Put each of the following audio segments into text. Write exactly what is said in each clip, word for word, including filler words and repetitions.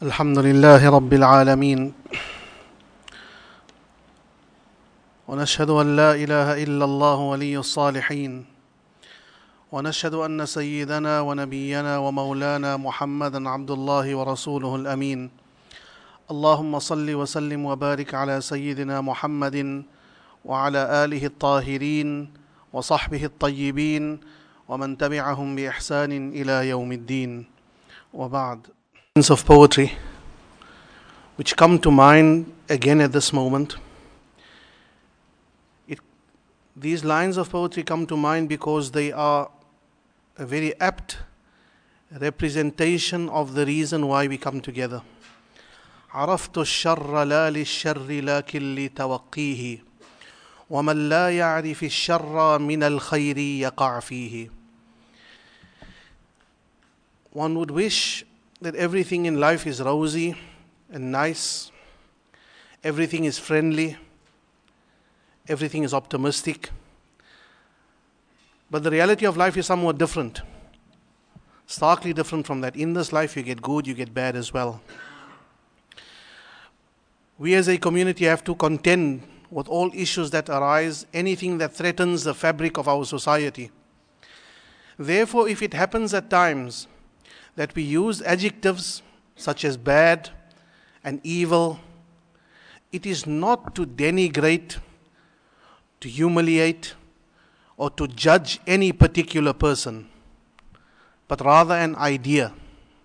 الحمد لله رب العالمين ونشهد أن لا إله إلا الله ولي الصالحين ونشهد أن سيدنا ونبينا ومولانا محمدا عبد الله ورسوله الأمين اللهم صل وسلم وبارك على سيدنا محمد وعلى آله الطاهرين وصحبه الطيبين ومن تبعهم بإحسان إلى يوم الدين وبعد. Of poetry which come to mind again at this moment. It, these lines of poetry come to mind because they are a very apt representation of the reason why we come together. عرفت الشر لا للشر لكن لتوقيه ومن لا يعرف الشر من الخير يقع فيه. One would wish that everything in life is rosy and nice, everything is friendly, everything is optimistic. But the reality of life is somewhat different, starkly different from that. In this life you get good, you get bad as well. We as a community have to contend with all issues that arise, anything that threatens the fabric of our society. Therefore, if it happens at times that we use adjectives such as bad and evil, it is not to denigrate, to humiliate, or to judge any particular person, but rather an idea.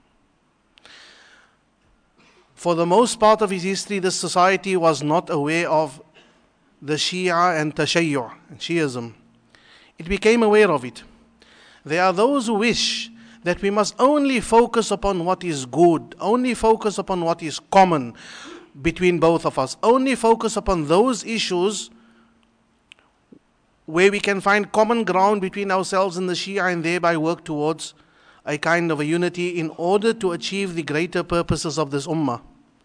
For the most part of its history, this society was not aware of the Shia and Tashayyu' and Shiism. It became aware of it. There are those who wish that we must only focus upon what is good, only focus upon what is common between both of us, only focus upon those issues where we can find common ground between ourselves and the Shia and thereby work towards a kind of a unity in order to achieve the greater purposes of this ummah.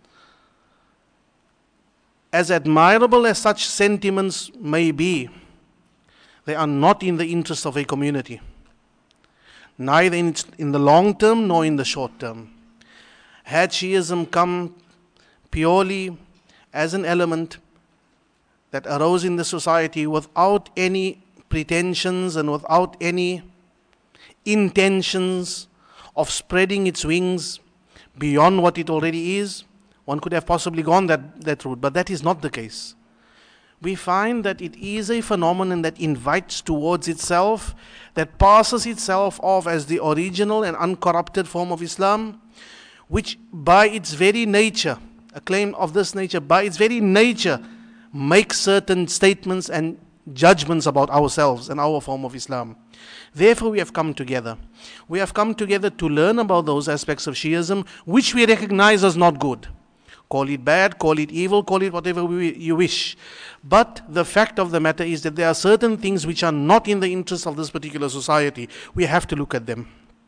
As admirable as such sentiments may be, they are not in the interest of a community, neither in, in the long term nor in the short term. Had Shiism come purely as an element that arose in the society without any pretensions and without any intentions of spreading its wings beyond what it already is, one could have possibly gone that, that route, but that is not the case. We find that it is a phenomenon that invites towards itself, that passes itself off as the original and uncorrupted form of Islam, which by its very nature, a claim of this nature, by its very nature, makes certain statements and judgments about ourselves and our form of Islam. Therefore, we have come together. We have come together to learn about those aspects of Shiism which we recognize as not good. Call it bad, call it evil, call it whatever we, you wish. But the fact of the matter is that there are certain things which are not in the interest of this particular society. We have to look at them.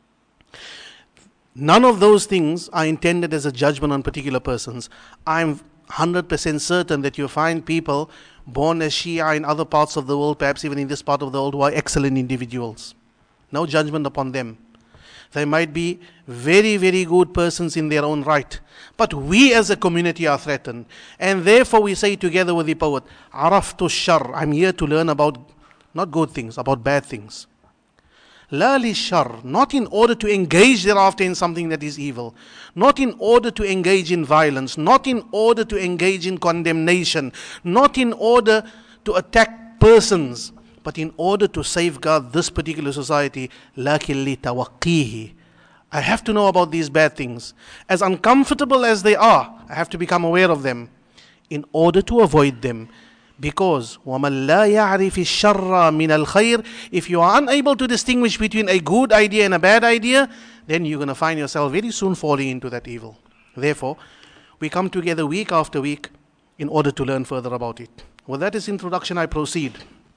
None of those things are intended as a judgment on particular persons. I'm one hundred percent certain that you find people born as Shia in other parts of the world, perhaps even in this part of the world, who are excellent individuals. No judgment upon them. They might be very, very good persons in their own right. But we as a community are threatened. And therefore we say together with the poet, Araftu shar, I'm here to learn about not good things, about bad things. La li shar, not in order to engage thereafter in something that is evil. Not in order to engage in violence. Not in order to engage in condemnation. Not in order to attack persons, but in order to safeguard this particular society. Lakin li tawaqqihi, I have to know about these bad things. As uncomfortable as they are, I have to become aware of them in order to avoid them. Because وَمَنْ لَا يَعْرِفِ الشَّرَّ مِنَ الْخَيْرِ, if you are unable to distinguish between a good idea and a bad idea, then you're going to find yourself very soon falling into that evil. Therefore, we come together week after week in order to learn further about it. With that as introduction, I proceed.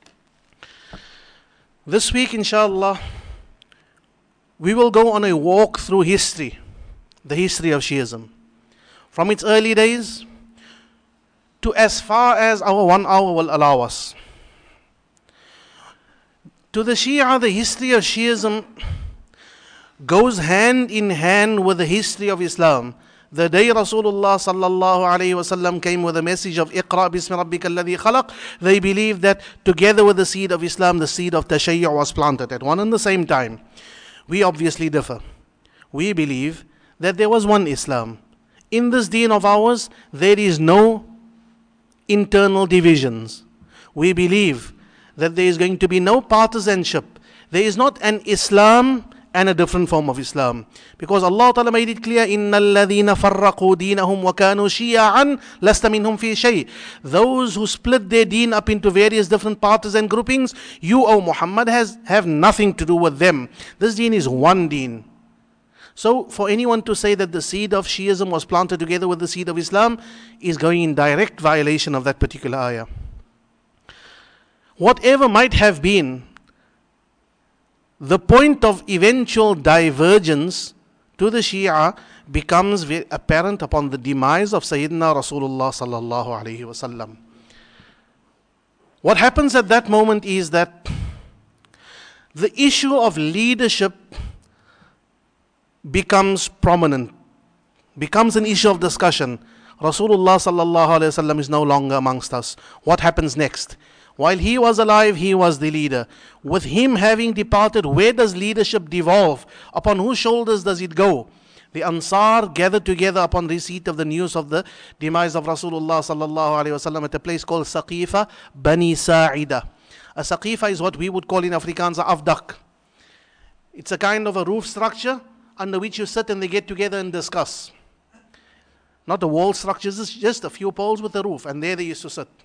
This week, inshallah, we will go on a walk through history, the history of Shiism, from its early days to as far as our one hour will allow us. To the Shia, the history of Shiism goes hand in hand with the history of Islam. The day Rasulullah sallallahu alayhi wasallam came with the message of Iqra bismi rabbika alladhi khalaq, they believed that together with the seed of Islam, the seed of Tashayyu' was planted at one and the same time. We obviously differ. We believe that there was one Islam. In this deen of ours, there is no internal divisions. We believe that there is going to be no partisanship. There is not an Islam and a different form of Islam. Because Allah Ta'ala made it clear, إِنَّ الَّذِينَ فَرَّقُوا دِينَهُمْ وَكَانُوا شِيَعًا لَسْتَ مِنْهُمْ فِي شَيْءٍ. Those who split their deen up into various different parties and groupings, you, O Muhammad, has, have nothing to do with them. This deen is one deen. So for anyone to say that the seed of Shiism was planted together with the seed of Islam is going in direct violation of that particular ayah. Whatever might have been the point of eventual divergence to the Shia becomes very apparent upon the demise of Sayyidina Rasulullah sallallahu alaihi wasallam. What happens at that moment is that the issue of leadership becomes prominent, becomes an issue of discussion. Rasulullah sallallahu alaihi wasallam is no longer amongst us. What happens next? While he was alive, he was the leader. With him having departed, where does leadership devolve? Upon whose shoulders does it go? The Ansar gathered together upon receipt of the news of the demise of Rasulullah sallallahu alaihi wasallam at a place called Saqifa Bani Sa'ida. A Saqifa is what we would call in Afrikaans a afdak. It's a kind of a roof structure under which you sit and they get together and discuss. Not a wall structure, it's just a few poles with a roof, and there they used to sit.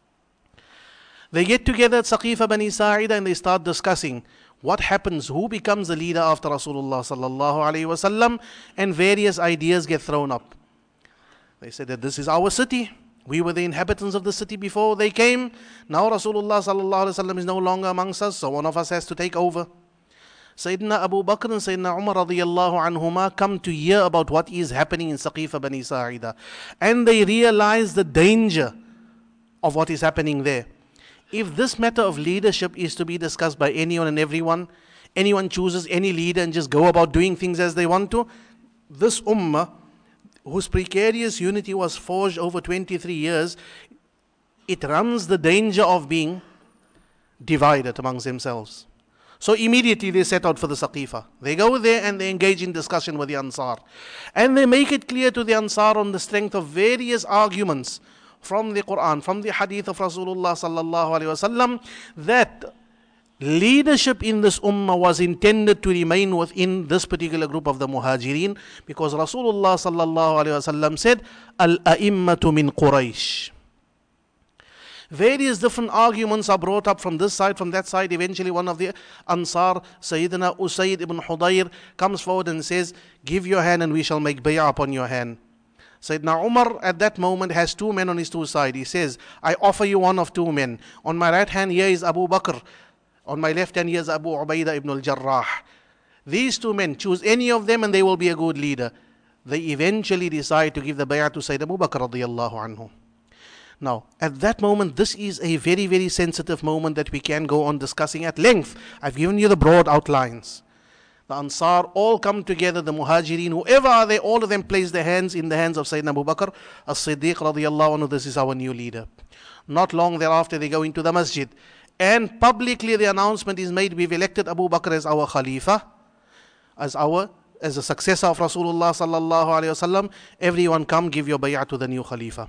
They get together at Saqifa Bani Sa'ida and they start discussing what happens, who becomes the leader after Rasulullah sallallahu alaihi wasallam, and various ideas get thrown up. They said that this is our city. We were the inhabitants of the city before they came. Now Rasulullah sallallahu alaihi wasallam is no longer amongst us, so one of us has to take over. Sayyidina Abu Bakr and Sayyidina Umar radiyallahu anhuma come to hear about what is happening in Saqifa Bani Sa'ida, and they realize the danger of what is happening there. If this matter of leadership is to be discussed by anyone and everyone, anyone chooses any leader and just go about doing things as they want to, this ummah, whose precarious unity was forged over twenty-three years, it runs the danger of being divided amongst themselves. So immediately they set out for the Saqifa. They go there and they engage in discussion with the Ansar. And they make it clear to the Ansar on the strength of various arguments from the Quran, from the hadith of Rasulullah sallallahu alaihi wasallam, that leadership in this ummah was intended to remain within this particular group of the Muhajirin, because Rasulullah sallallahu alaihi wasallam said, Al-a'immatu min Quraysh. Various different arguments are brought up from this side, from that side. Eventually one of the Ansar, Sayyidina Usayd ibn Hudayr, comes forward and says, give your hand and we shall make bay'ah upon your hand. Sayyidina Umar at that moment has two men on his two sides. He says, I offer you one of two men. On my right hand here is Abu Bakr. On my left hand here is Abu Ubaidah ibn al-Jarrah. These two men, choose any of them and they will be a good leader. They eventually decide to give the bay'ah to Sayyidina Abu Bakr radiyallahu anhu. Now, at that moment, this is a very, very sensitive moment that we can go on discussing at length. I've given you the broad outlines. The Ansar all come together, the Muhajirin, whoever are they, all of them place their hands in the hands of Sayyidina Abu Bakr as-Siddiq radiyallahu anhu. This is our new leader. Not long thereafter, they go into the masjid. And publicly the announcement is made, we've elected Abu Bakr as our Khalifa, as our, as a successor of Rasulullah sallallahu alayhi wasallam. Everyone come, give your bay'ah to the new Khalifa.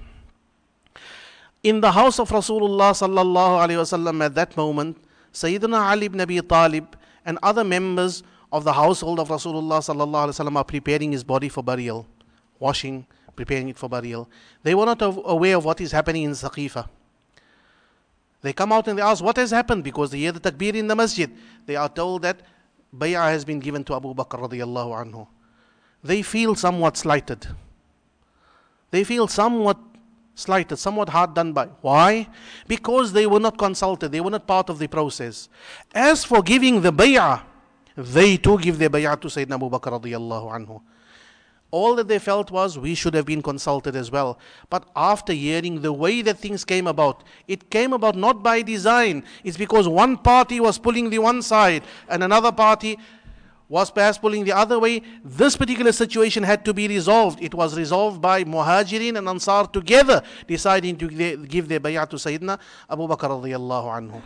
In the house of Rasulullah sallallahu alayhi wasallam at that moment, Sayyidina Ali ibn Abi Talib and other members of the household of Rasulullah sallallahu alaihi wasallam are preparing his body for burial, washing, preparing it for burial. They were not aware of what is happening in Saqifa. They come out and they ask, what has happened? Because they hear the takbir in the masjid. They are told that bay'ah has been given to Abu Bakr radiyallahu anhu. They feel somewhat slighted. They feel somewhat slighted, somewhat hard done by. Why? Because they were not consulted. They were not part of the process. As for giving the bay'ah, they too give their bay'ah to Sayyidina Abu Bakr radiyallahu anhu. All that they felt was, we should have been consulted as well. But after hearing the way that things came about, it came about not by design. It's because one party was pulling the one side and another party was perhaps pulling the other way, this particular situation had to be resolved. It was resolved by Muhajirin and Ansar together deciding to give their bay'ah to Sayyidina Abu Bakr radiyallahu anhu.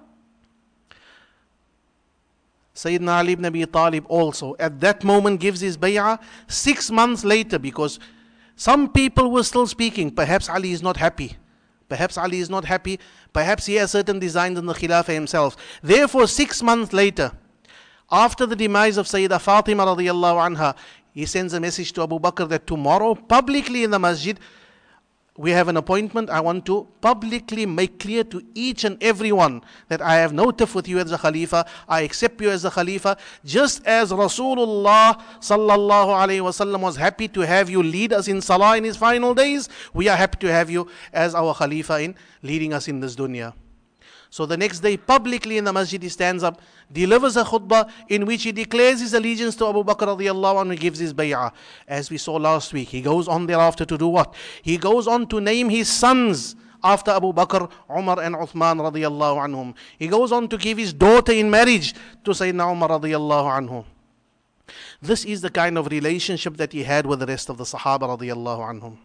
Sayyidina Ali ibn Abi Talib also at that moment gives his bay'ah six months later, because some people were still speaking. Perhaps Ali is not happy. Perhaps Ali is not happy. Perhaps he has certain designs in the Khilafah himself. Therefore, six months later, after the demise of Sayyidah Fatima radiyallahu anha, he sends a message to Abu Bakr that tomorrow, publicly in the masjid, we have an appointment. I want to publicly make clear to each and everyone that I have no tiff with you as a Khalifa. I accept you as a Khalifa. Just as Rasulullah sallallahu alayhi wasallam was happy to have you lead us in Salah in his final days, we are happy to have you as our Khalifa in leading us in this dunya. So the next day, publicly in the masjid, he stands up, delivers a khutbah in which he declares his allegiance to Abu Bakr radiyallahu anhu, gives his bay'ah. As we saw last week, he goes on thereafter to do what? He goes on to name his sons after Abu Bakr, Umar and Uthman radiyallahu anhum. He goes on to give his daughter in marriage to Sayyidina Umar radiyallahu anhu. This is the kind of relationship that he had with the rest of the Sahaba radiyallahu anhum.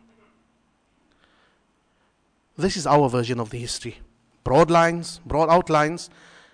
This is our version of the history. Broad lines, broad outlines.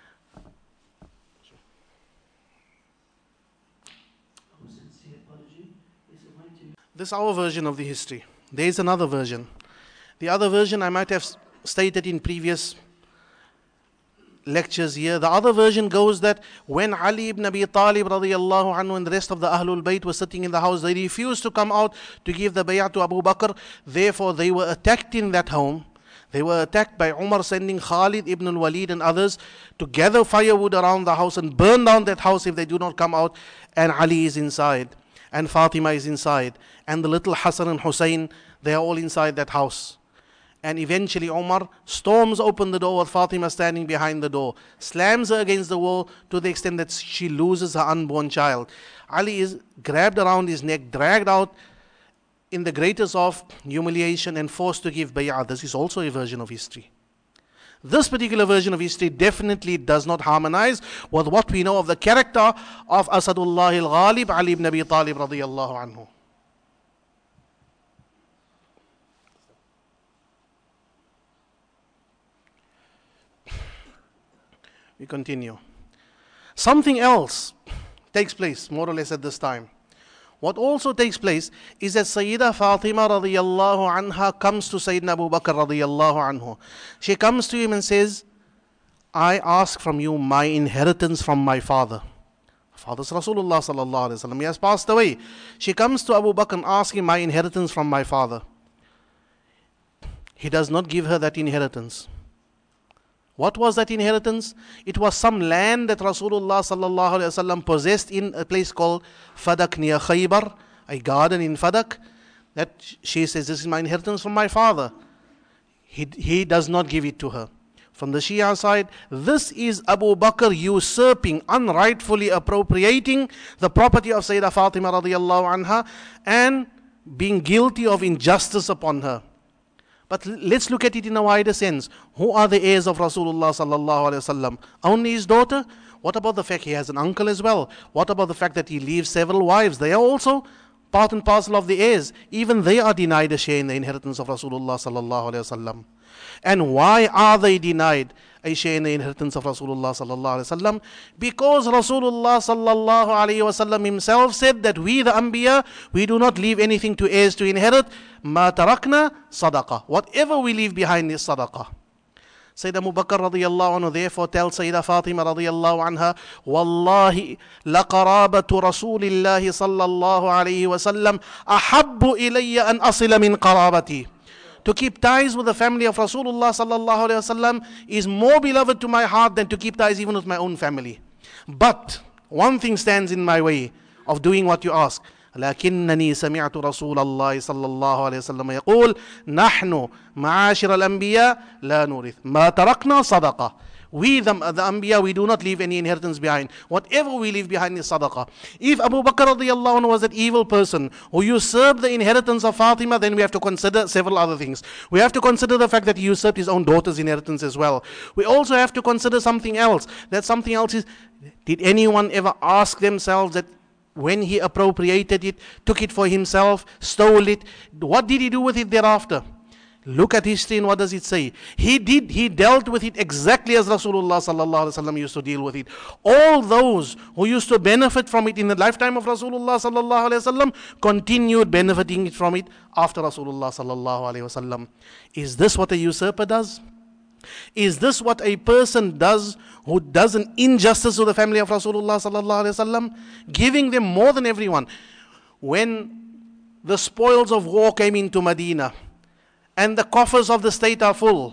This is our version of the history. There is another version. The other version I might have stated in previous lectures here. The other version goes that when Ali ibn Abi Talib radiyallahu anhu and the rest of the Ahlul Bayt were sitting in the house, they refused to come out to give the bay'ah to Abu Bakr. Therefore, they were attacked in that home. They were attacked by Umar sending Khalid ibn al-Walid and others to gather firewood around the house and burn down that house if they do not come out. And Ali is inside, and Fatima is inside, and the little Hassan and Hussein, they are all inside that house. And eventually Umar storms open the door with Fatima standing behind the door, slams her against the wall to the extent that she loses her unborn child. Ali is grabbed around his neck, dragged out in the greatest of humiliation and forced to give bay'ah. This is also a version of history. This particular version of history definitely does not harmonize with what we know of the character of Asadullah al-Ghalib, Ali ibn Abi Talib radiyallahu anhu. We continue. Something else takes place more or less at this time. What also takes place is that Sayyidah Fatima radiyallahu anha comes to Sayyidina Abu Bakr radiyallahu anhu. She comes to him and says, I ask from you my inheritance from my father. Father's Rasulullah sallallahu alayhi wa sallam. He has passed away. She comes to Abu Bakr and asks him my inheritance from my father. He does not give her that inheritance. What was that inheritance? It was some land that Rasulullah sallallahu alaihi wasallam possessed in a place called Fadak near Khaybar, a garden in Fadak. That she says, this is my inheritance from my father. He, he does not give it to her. From the Shia side, this is Abu Bakr usurping, unrightfully appropriating the property of Sayyidah Fatima radiyallahu anha and being guilty of injustice upon her. But let's look at it in a wider sense. Who are the heirs of Rasulullah sallallahu alaihi wasallam? Only his daughter? What about the fact he has an uncle as well? What about the fact that he leaves several wives? They are also part and parcel of the heirs. Even they are denied a share in the inheritance of Rasulullah sallallahu alaihi wasallam. And why are they denied a share in the inheritance of Rasulullah sallallahu alaihi wasallam? Because Rasulullah sallallahu alaihi wasallam himself said that we the Anbiya, we do not leave anything to heirs to inherit. Ma tarakna sadaqah. Whatever we leave behind is sadaqah. Sayyidina Abu Bakr radiyallahu anhu therefore tells Sayyidah Fatima radiyallahu anha, Wallahi laqarabatu Rasulillahi sallallahu alayhi wasallam ahabbu ilayya an asila min qarabati. To keep ties with the family of Rasulullah sallallahu alayhi wasallam is more beloved to my heart than to keep ties even with my own family. But one thing stands in my way of doing what you ask. لكنني سمعت رسول الله صلى الله عليه وسلم يقول نحن معاشر الأنبياء لا نورث ما تركنا صدقة. We, the, the Anbiya, we do not leave any inheritance behind. Whatever we leave behind is sadaqah. If Abu Bakr radiallahu anhu was that evil person who usurped the inheritance of Fatima, then we have to consider several other things. We have to consider the fact that he usurped his own daughter's inheritance as well. We also have to consider something else. That something else is, did anyone ever ask themselves that when he appropriated it, took it for himself, stole it, what did he do with it thereafter? Look at history and what does it say? He did, he dealt with it exactly as Rasulullah sallallahu alaihi wasallam used to deal with it. All those who used to benefit from it in the lifetime of Rasulullah sallallahu alaihi wasallam continued benefiting from it after Rasulullah sallallahu alaihi wasallam. Is this what a usurper does? Is this what a person does who does an injustice to the family of Rasulullah sallallahu alaihi wasallam? Giving them more than everyone. When the spoils of war came into Medina, and the coffers of the state are full,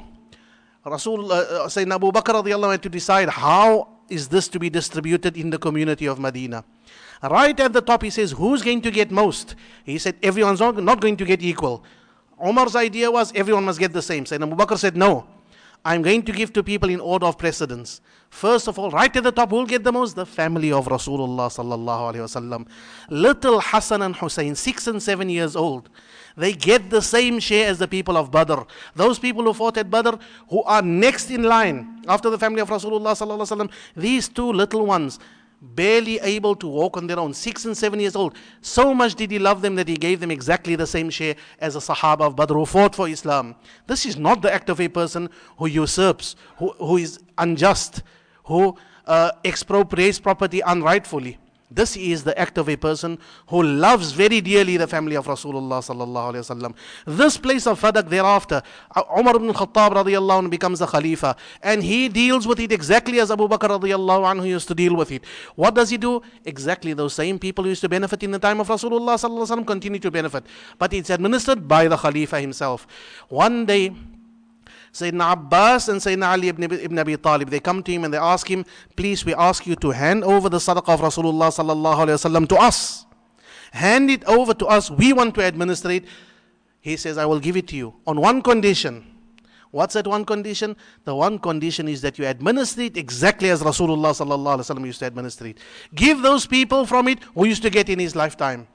Rasul, uh, Sayyidina Abu Bakr radiallahu anhu had to decide how is this to be distributed in the community of Medina. Right at the top he says, who's going to get most? He said, everyone's not, not going to get equal. Umar's idea was everyone must get the same. Sayyidina Abu Bakr said, no, I'm going to give to people in order of precedence. First of all, right at the top, who will get the most? The family of Rasulullah sallallahu alaihi wasallam. Little Hassan and Hussein, six and seven years old, they get the same share as the people of Badr. Those people who fought at Badr, who are next in line after the family of Rasulullah sallallahu alaihi wasallam, these two little ones, barely able to walk on their own, six and seven years old. So much did he love them that he gave them exactly the same share as a Sahaba of Badr who fought for Islam. This is not the act of a person who usurps, who, who is unjust, who uh, expropriates property unrightfully. This is the act of a person who loves very dearly the family of Rasulullah sallallahu alaihi wasallam. This place of Fadak thereafter, Umar ibn Khattab radiallahu anhu becomes the Khalifa, and he deals with it exactly as Abu Bakr radiallahu anhu used to deal with it. What does he do? Exactly those same people who used to benefit in the time of Rasulullah sallallahu alaihi wasallam continue to benefit, but it's administered by the Khalifa himself. One day, Sayyidina Abbas and Sayyidina Ali ibn, ibn Abi Talib, they come to him and they ask him, please, we ask you to hand over the sadaqah of Rasulullah sallallahu alaihi wasallam to us. Hand it over to us. We want to administer it. He says, I will give it to you on one condition. What's that one condition? The one condition is that you administer it exactly as Rasulullah sallallahu alaihi wasallam used to administer it. Give those people from it who used to get in his lifetime.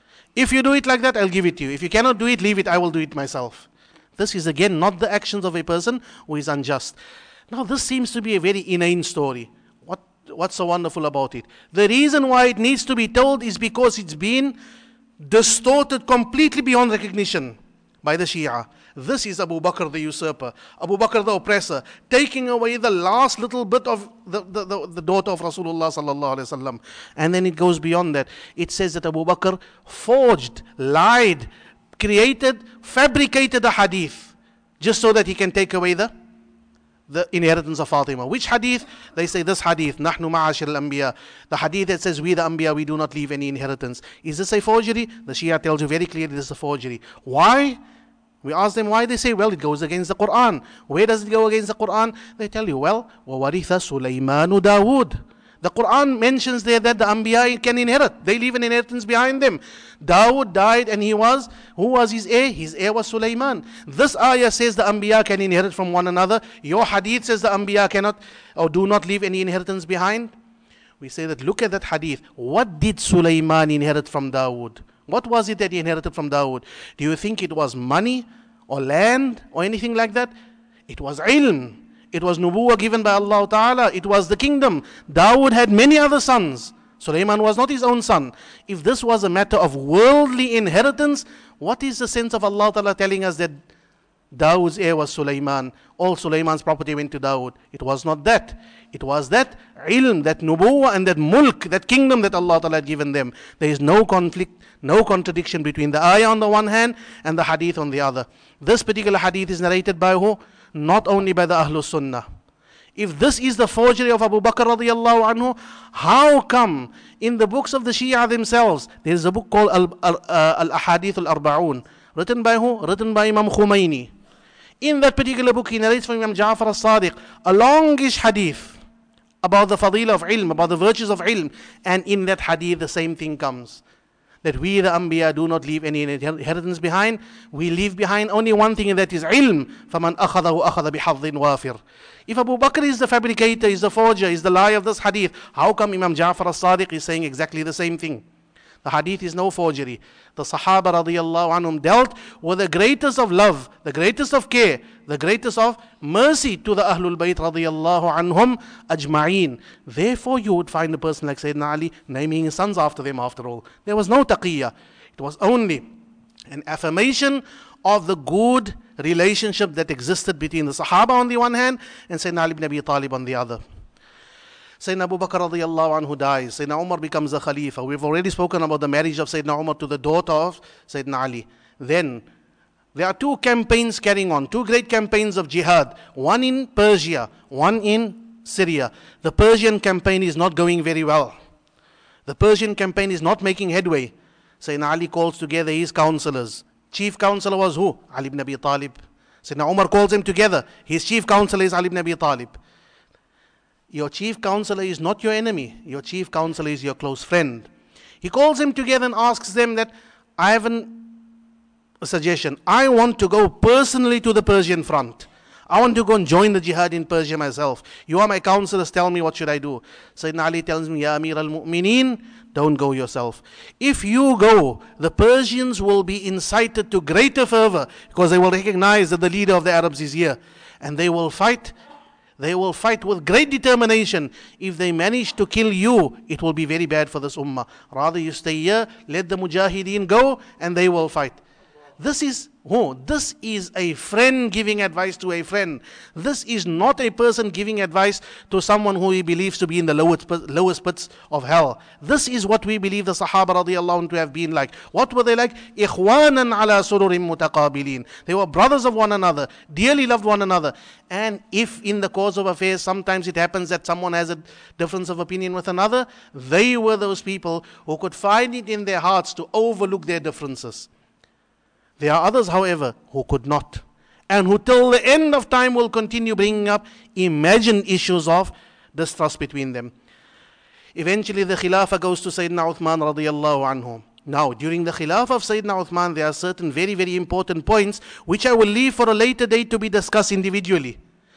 If you do it like that, I'll give it to you. If you cannot do it, leave it. I will do it myself. This is again not the actions of a person who is unjust. Now this seems to be a very inane story. What, what's so wonderful about it? The reason why it needs to be told is because it's been distorted completely beyond recognition by the Shia. This is Abu Bakr the usurper, Abu Bakr the oppressor, taking away the last little bit of the, the, the, the daughter of Rasulullah sallallahu alaihi wasallam. And then it goes beyond that. It says that Abu Bakr forged, lied, created, fabricated a hadith just so that he can take away the the inheritance of Fatima. Which hadith? They say this hadith, Nahnu ma'ashir al-anbiya. The hadith that says we the anbiya, we do not leave any inheritance. Is this a forgery? The Shia tells you very clearly this is a forgery. Why? We ask them why. They say, well, it goes against the Quran. Where does it go against the Quran? They tell you, well, وَوَرِثَ سُلَيْمَانُ دَاوُودَ. The Quran mentions there that the Anbiya can inherit. They leave an inheritance behind them. Dawood died and he was, who was his heir? His heir was Sulaiman. This ayah says the Anbiya can inherit from one another. Your hadith says the Anbiya cannot or do not leave any inheritance behind. We say that, look at that hadith. What did Sulaiman inherit from Dawood? What was it that he inherited from Dawood? Do you think it was money or land or anything like that? It was ilm. It was nubuwwah given by Allah Ta'ala. It was the kingdom. Dawood had many other sons. Sulaiman was not his own son. If this was a matter of worldly inheritance, what is the sense of Allah Ta'ala telling us that Dawood's heir was Sulaiman? All Sulaiman's property went to Dawood. It was not that. It was that ilm, that nubuwwah and that mulk, that kingdom that Allah Ta'ala had given them. There is no conflict, no contradiction between the ayah on the one hand and the hadith on the other. This particular hadith is narrated by who? Not only by the Ahlul Sunnah. If this is the forgery of Abu Bakr radiallahu anhu, how come in the books of the Shia themselves, there is a book called Al-Ahadith Al-Arba'un, written by who? Written by Imam Khomeini. In that particular book, he narrates from Imam Ja'far al-Sadiq a longish hadith about the fadila of ilm, about the virtues of ilm, and in that hadith the same thing comes. that we the Anbiya do not leave any inheritance behind. We leave behind only one thing, and that is ilm. فَمَنْ أَخَذَهُ أَخَذَ بِحَظٍ وَافِرٍ. If Abu Bakr is the fabricator, is the forger, is the lie of this hadith, how come Imam Ja'far as-Sadiq is saying exactly the same thing? The hadith is no forgery. The Sahaba radiyallahu anhum dealt with the greatest of love, the greatest of care, the greatest of mercy to the Ahlul Bayt radiyallahu anhum ajma'een. Therefore you would find a person like Sayyidina Ali naming his sons after them after all. There was no taqiyya. It was only an affirmation of the good relationship that existed between the Sahaba on the one hand and Sayyidina Ali ibn Abi Talib on the other. Sayyidina Abu Bakr radiallahu anhu dies. Sayyidina Umar becomes a Khalifa. We've already spoken about the marriage of Sayyidina Umar to the daughter of Sayyidina Ali. Then there are two campaigns carrying on, two great campaigns of jihad. One in Persia, one in Syria. The Persian campaign is not going very well. The Persian campaign is not making headway. Sayyidina Ali calls together his counselors. Chief counselor was who? Ali ibn Abi Talib. Sayyidina Umar calls them together. His chief counselor is Ali ibn Abi Talib. Your chief counselor is not your enemy. Your chief counselor is your close friend. He calls them together and asks them that, I have an, a suggestion. I want to go personally to the Persian front. I want to go and join the jihad in Persia myself. You are my counselors, tell me what should I do. Sayyidina Ali tells me, Ya Amir al-Mu'mineen, don't go yourself. If you go, the Persians will be incited to greater fervor because they will recognize that the leader of the Arabs is here. And they will fight. They will fight with great determination. If they manage to kill you, it will be very bad for this ummah. Rather you stay here, let the mujahideen go, and they will fight. This is oh, this is a friend giving advice to a friend. This is not a person giving advice to someone who he believes to be in the lowest, lowest pits of hell. This is what we believe the Sahaba radiallahu anhu to have been like. What were they like? Ikhwanan ala sururim mutaqabilin. They were brothers of one another, dearly loved one another. And if in the course of affairs sometimes it happens that someone has a difference of opinion with another, they were those people who could find it in their hearts to overlook their differences. There are others, however, who could not, and who till the end of time will continue bringing up imagined issues of distrust between them. Eventually the Khilafah goes to Sayyidina Uthman radiyallahu anhu. Now, during the Khilafah of Sayyidina Uthman, there are certain very, very important points which I will leave for a later date to be discussed individually.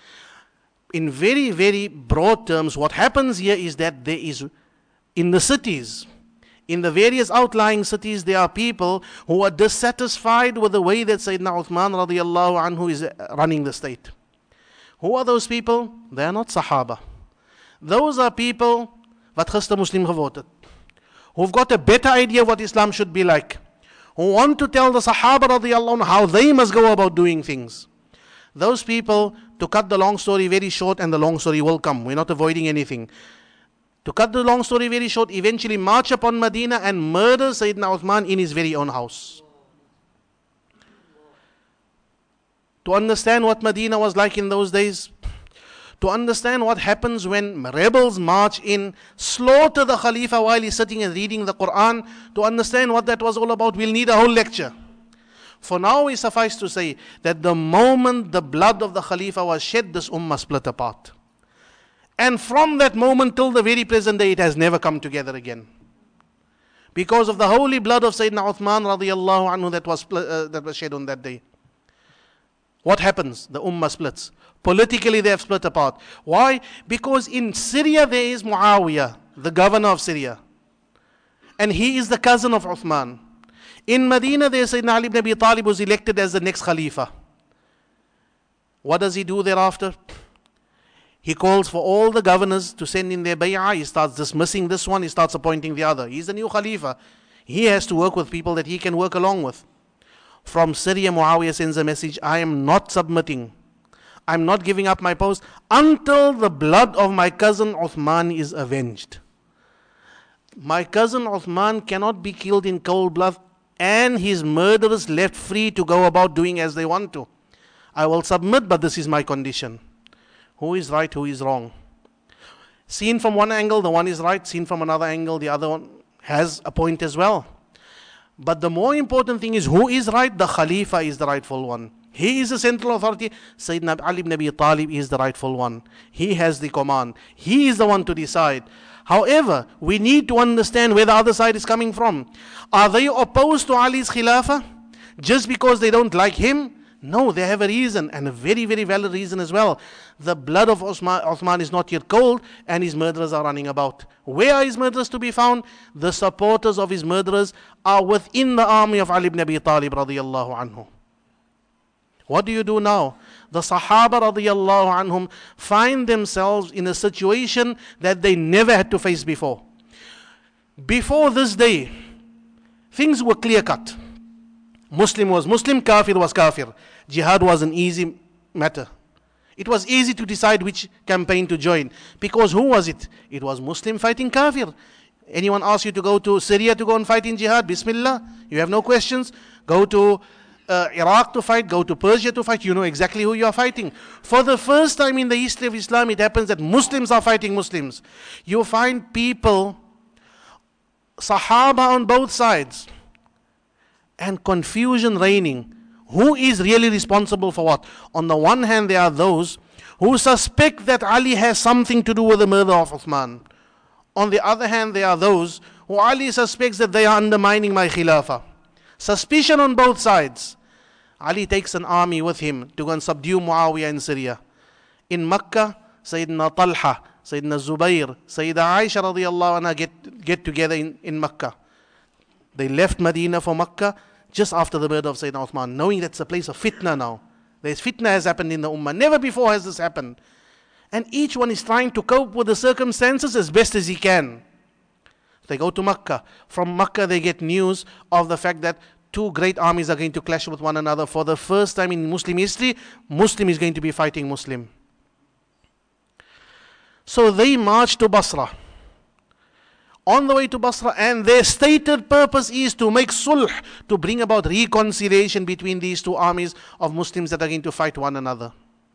In very, very broad terms, what happens here is that there is, in the cities, in the various outlying cities, there are people who are dissatisfied with the way that Sayyidina Uthman radiallahu anhu is running the state. Who are those people? They are not Sahaba. Those are people wat gister Muslim geword het, who've got a better idea of what Islam should be like, who want to tell the Sahaba radiallahu anhu how they must go about doing things. Those people, to cut the long story very short, and the long story will come, we're not avoiding anything. To cut the long story very short, eventually march upon Medina and murder Sayyidina Uthman in his very own house. To understand what Medina was like in those days, to understand what happens when rebels march in, slaughter the Khalifa while he's sitting and reading the Quran, to understand what that was all about, we'll need a whole lecture. For now, we suffice to say that the moment the blood of the Khalifa was shed, this ummah split apart. And from that moment till the very present day, it has never come together again. Because of the holy blood of Sayyidina Uthman radiallahu anhu that was, uh, that was shed on that day. What happens? The ummah splits. Politically they have split apart. Why? Because in Syria there is Muawiyah, the governor of Syria. And he is the cousin of Uthman. In Medina there is Sayyidina Ali ibn Abi Talib, was elected as the next Khalifa. What does he do thereafter? He calls for all the governors to send in their bay'ah. He starts dismissing this one, he starts appointing the other. He's the new Khalifa. He has to work with people that he can work along with. From Syria, Muawiyah sends a message, I am not submitting. I'm not giving up my post until the blood of my cousin Uthman is avenged. My cousin Uthman cannot be killed in cold blood and his murderers left free to go about doing as they want to. I will submit, but this is my condition. Who is right, who is wrong? Seen from one angle, the one is right. Seen from another angle, the other one has a point as well. But the more important thing is who is right? The Khalifa is the rightful one. He is the central authority. Sayyidina Ali ibn Abi Talib is the rightful one. He has the command. He is the one to decide. However, we need to understand where the other side is coming from. Are they opposed to Ali's Khilafah just because they don't like him? No, they have a reason, and a very, very valid reason as well. The blood of Uthman, Uthman is not yet cold, and his murderers are running about. Where are his murderers to be found? The supporters of his murderers are within the army of Ali ibn Abi Talib radiyallahu anhu. What do you do now? The Sahaba radiyallahu anhum find themselves in a situation that they never had to face before. Before this day, things were clear cut. Muslim was Muslim, Kafir was Kafir. Jihad was an easy matter. It was easy to decide which campaign to join. Because who was it? It was Muslim fighting Kafir. Anyone ask you to go to Syria to go and fight in jihad? Bismillah. You have no questions. Go to uh, Iraq to fight. Go to Persia to fight. You know exactly who you are fighting. For the first time in the history of Islam, it happens that Muslims are fighting Muslims. You find people, Sahaba on both sides, and confusion reigning. Who is really responsible for what? On the one hand, there are those who suspect that Ali has something to do with the murder of Uthman. On the other hand, there are those who Ali suspects that they are undermining my Khilafah. Suspicion on both sides. Ali takes an army with him to go and subdue Muawiyah in Syria. In Makkah, Sayyidina Talha, Sayyidina Zubair, Sayyida Aisha radiallahu anha get, get together in, in Makkah. They left Medina for Makkah just after the murder of Sayyidina Uthman, knowing that's a place of fitna now. There's fitna has happened in the ummah. Never before has this happened. And each one is trying to cope with the circumstances as best as he can. They go to Makkah. From Makkah they get news of the fact that two great armies are going to clash with one another. For the first time in Muslim history, Muslim is going to be fighting Muslim. So they march to Basra. On the way to Basra, and their stated purpose is to make sulh, to bring about reconciliation between these two armies of Muslims that are going to fight one another.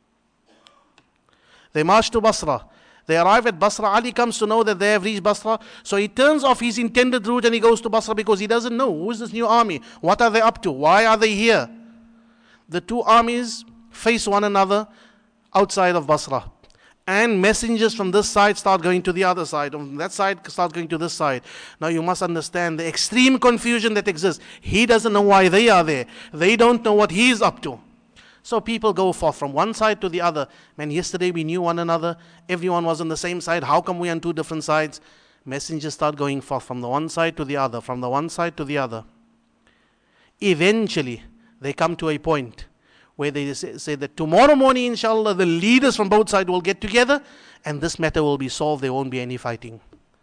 They march to Basra. They arrive at Basra. Ali comes to know that they have reached Basra. So he turns off his intended route and he goes to Basra because he doesn't know who is this new army. What are they up to? Why are they here? The two armies face one another outside of Basra. And messengers from this side start going to the other side. From that side start going to this side. Now you must understand the extreme confusion that exists. He doesn't know why they are there. They don't know what he is up to. So people go forth from one side to the other. Man, yesterday we knew one another. Everyone was on the same side. How come we are on two different sides? Messengers start going forth from the one side to the other. From the one side to the other. Eventually, they come to a point where they say, say that tomorrow morning, inshallah, the leaders from both sides will get together and this matter will be solved. There won't be any fighting.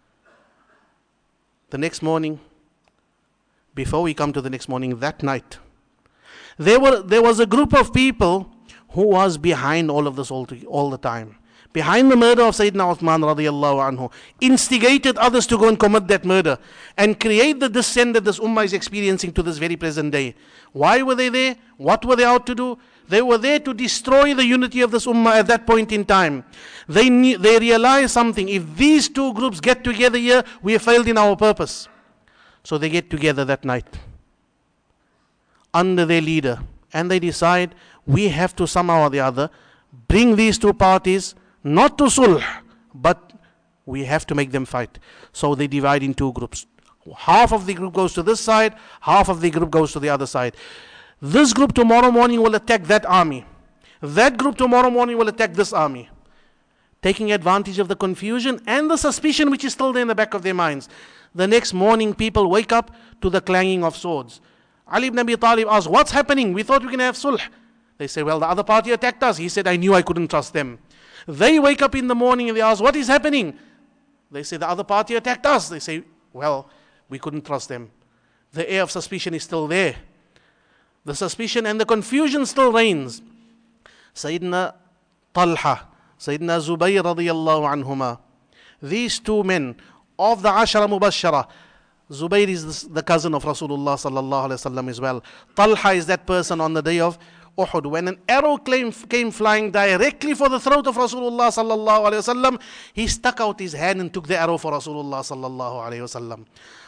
The next morning, before we come to the next morning, that night, there were there was a group of people who was behind all of this all, to, all the time. Behind the murder of Sayyidina Uthman radiallahu anhu, instigated others to go and commit that murder and create the dissent that this ummah is experiencing to this very present day. Why were they there? What were they out to do? They were there to destroy the unity of this ummah at that point in time. They, knew, they realized something. If these two groups get together here, we have failed in our purpose. So they get together that night under their leader and they decide we have to somehow or the other bring these two parties not to sulh, but we have to make them fight. So they divide in two groups. Half of the group goes to this side, half of the group goes to the other side. This group tomorrow morning will attack that army. That group tomorrow morning will attack this army. Taking advantage of the confusion and the suspicion which is still there in the back of their minds. The next morning people wake up to the clanging of swords. Ali ibn Abi Talib asks, what's happening? We thought we can have sulh. They say, well, the other party attacked us. He said, I knew I couldn't trust them. They wake up in the morning and they ask, what is happening? They say, the other party attacked us. They say, well, we couldn't trust them. The air of suspicion is still there. The suspicion and the confusion still reigns. Sayyidina Talha, Sayyidina Zubayr radiyallahu anhuma, these two men of the Ashara Mubashara. Zubayr is the cousin of Rasulullah sallallahu alaihi wasallam as well. Talha is that person on the day of Uhud, when an arrow came, came flying directly for the throat of Rasulullah sallallahu alaihi wasallam, he stuck out his hand and took the arrow for Rasulullah sallallahu alaihi wasallam.